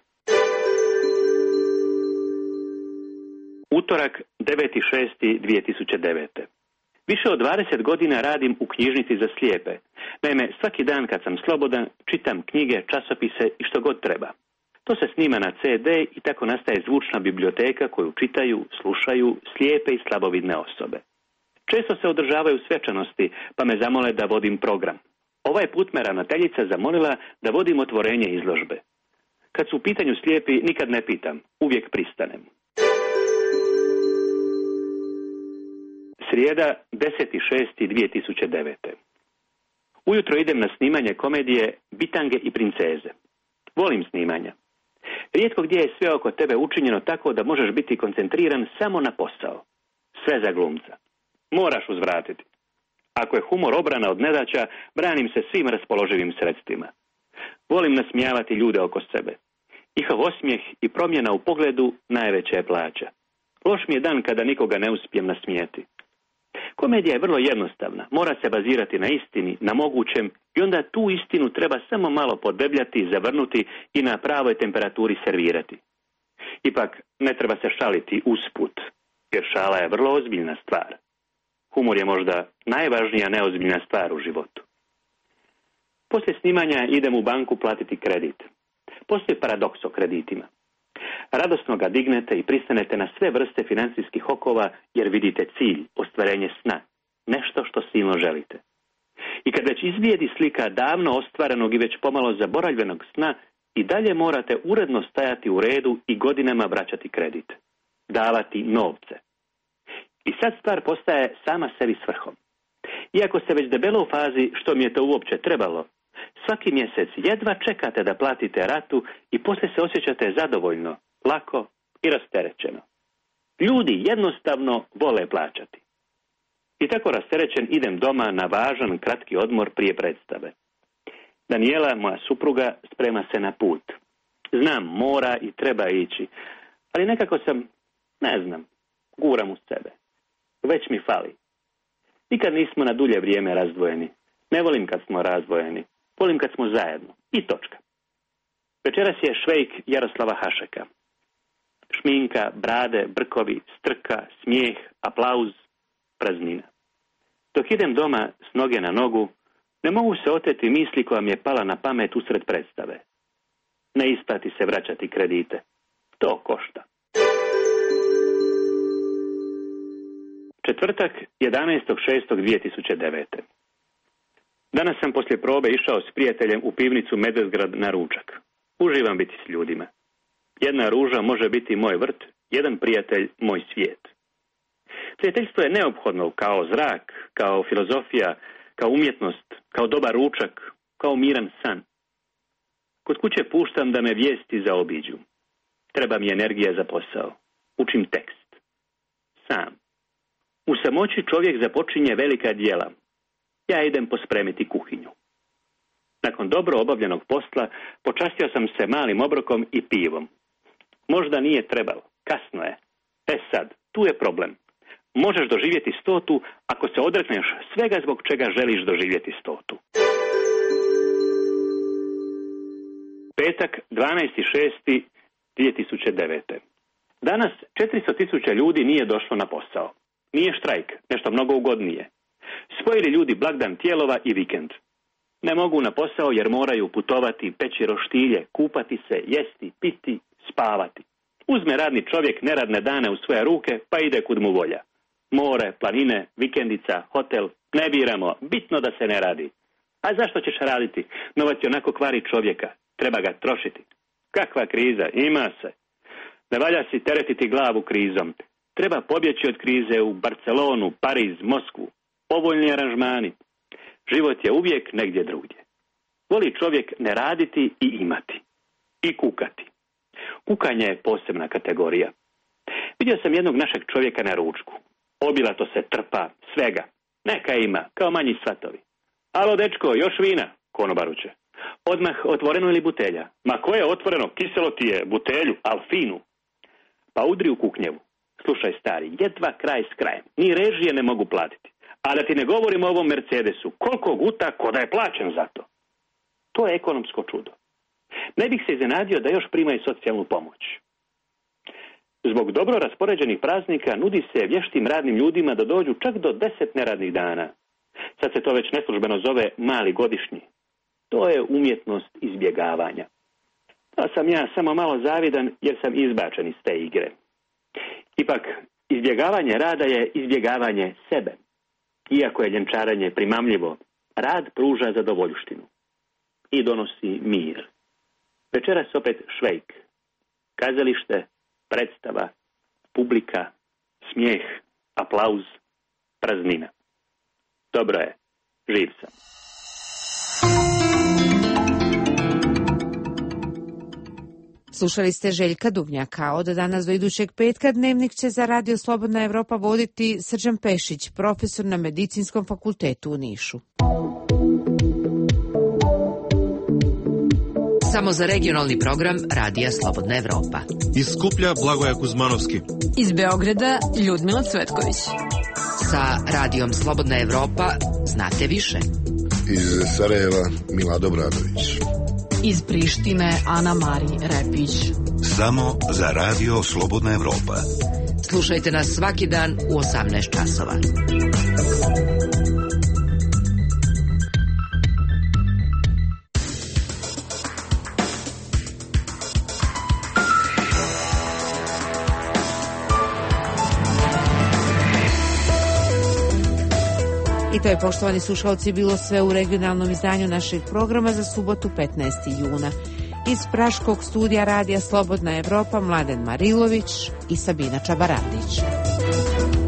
S13: Utorak 9.6.2009. Više od 20 godina radim u knjižnici za slijepe. Naime, svaki dan kad sam slobodan, čitam knjige, časopise i što god treba. To se snima na CD i tako nastaje zvučna biblioteka koju čitaju, slušaju slijepe i slabovidne osobe. Često se održavaju svečanosti, pa me zamole da vodim program. Ovaj put me ravnateljica zamolila da vodim otvorenje izložbe. Kad su u pitanju slijepi, nikad ne pitam, uvijek pristanem. Srijeda 10.6.2009. Ujutro idem na snimanje komedije Bitange i princeze. Volim snimanja. Rijetko gdje je sve oko tebe učinjeno tako da možeš biti koncentriran samo na posao. Sve za glumca. Moraš uzvratiti. Ako je humor obrana od nedaća, branim se svim raspoloživim sredstvima. Volim nasmijavati ljude oko sebe. Njihov osmijeh i promjena u pogledu najveća je plaća. Loš mi je dan kada nikoga ne uspijem nasmijeti. Komedija je vrlo jednostavna, mora se bazirati na istini, na mogućem i onda tu istinu treba samo malo podebljati, zavrnuti i na pravoj temperaturi servirati. Ipak ne treba se šaliti usput, jer šala je vrlo ozbiljna stvar. Humor je možda najvažnija neozbiljna stvar u životu. Poslije snimanja idem u banku platiti kredit. Postoji paradoks o kreditima. Radosno ga dignete i pristanete na sve vrste financijskih okova jer vidite cilj, ostvarenje sna, nešto što silno želite. I kad već izbijedi slika davno ostvarenog i već pomalo zaboravljenog sna, i dalje morate uredno stajati u redu i godinama vraćati kredit. Davati novce. I sad stvar postaje sama sebi svrhom. Iako ste već debelo u fazi što mi je to uopće trebalo, svaki mjesec jedva čekate da platite ratu i poslije se osjećate zadovoljno, lako i rasterećeno. Ljudi jednostavno vole plaćati. I tako rasterećen idem doma na važan kratki odmor prije predstave. Daniela, moja supruga, sprema se na put. Znam, mora i treba ići, ali nekako sam, guram uz sebe. Već mi fali. Nikad nismo na dulje vrijeme razdvojeni. Ne volim kad smo razdvojeni. Volim kad smo zajedno. I točka. Večeras je švejk Jaroslava Hašeka. Šminka, brade, brkovi, strka, smijeh, aplauz, praznina. Dok idem doma s noge na nogu, ne mogu se oteti misli koja mi je pala na pamet usred predstave. Ne isplati se vraćati kredite. To košta. Četvrtak, 11.6.2009. Danas sam poslije probe išao s prijateljem u pivnicu Medvedgrad na ručak. Uživam biti s ljudima. Jedna ruža može biti moj vrt, jedan prijatelj moj svijet. Prijateljstvo je neophodno kao zrak, kao filozofija, kao umjetnost, kao dobar ručak, kao miran san. Kod kuće puštam da me vijesti zaobiđu. Treba mi energija za posao. Učim tekst. Sam. U samoći čovjek započinje velika djela. Ja idem pospremiti kuhinju. Nakon dobro obavljenog posla počastio sam se malim obrokom i pivom. Možda nije trebalo. Kasno je. Sad, tu je problem. Možeš doživjeti 100. ako se odrekneš svega zbog čega želiš doživjeti 100. Petak, 12.6.2009. Danas 400.000 ljudi nije došlo na posao. Nije štrajk, nešto mnogo ugodnije. Spojili ljudi blagdan tijelova i vikend. Ne mogu na posao jer moraju putovati, peći roštilje, kupati se, jesti, piti, spavati. Uzme radni čovjek neradne dane u svoje ruke pa ide kud mu volja. More, planine, vikendica, hotel, ne biramo, bitno da se ne radi. A zašto ćeš raditi? Novac je onako kvari čovjeka, treba ga trošiti. Kakva kriza? Ima se. Ne valja si teretiti glavu krizom. Treba pobjeći od krize u Barcelonu, Pariz, Moskvu. Povoljni aranžmani. Život je uvijek negdje drugdje. Voli čovjek ne raditi i imati. I kukati. Kukanje je posebna kategorija. Vidio sam jednog našeg čovjeka na ručku. Obilato se trpa, svega. Neka ima, kao manji svatovi. Alo, dečko, još vina? Konobaruće. Odmah otvoreno ili butelja? Ma koje je otvoreno? Kiselo ti je, butelju, al finu. Pa udri u kuknjevu. Slušaj, stari, jedva kraj s krajem. Ni režije ne mogu platiti. A da ti ne govorim o ovom Mercedesu. Koliko guta, ko da je plaćen za to. To je ekonomsko čudo. Ne bih se iznenadio da još prima i socijalnu pomoć. Zbog dobro raspoređenih praznika nudi se vještim radnim ljudima da dođu čak do 10 neradnih dana. Sad se to već neslužbeno zove mali godišnji. To je umjetnost izbjegavanja. Pa sam ja samo malo zavidan jer sam izbačen iz te igre. Ipak, izbjegavanje rada je izbjegavanje sebe. Iako je ljenčaranje primamljivo, rad pruža zadovoljštinu i donosi mir. Večeras opet švejk, kazalište, predstava, publika, smijeh, aplauz, praznina. Dobro je, živ sam.
S1: Slušali ste Željka Duvnjaka. Od danas do idućeg petka Dnevnik će za Radio Slobodna Evropa voditi Srđan Pešić, profesor na Medicinskom fakultetu u Nišu.
S8: Samo za regionalni program Radija Slobodna Evropa.
S9: Iz Skuplja Blagoja Kuzmanovski.
S8: Iz Beograda Ljudmila Cvetković. Sa Radijom Slobodna Evropa znate više.
S12: Iz Sarajeva Milado Bradović.
S8: Iz Prištine Ana Mari Repić.
S9: Samo za Radio Slobodna Evropa.
S8: Slušajte nas svaki dan u 18 časova.
S1: I to je, poštovani slušalci, bilo sve u regionalnom izdanju našeg programa za subotu 15. juna. Iz praškog studija Radija Slobodna Evropa Mladen Marilović i Sabina Čabarandić.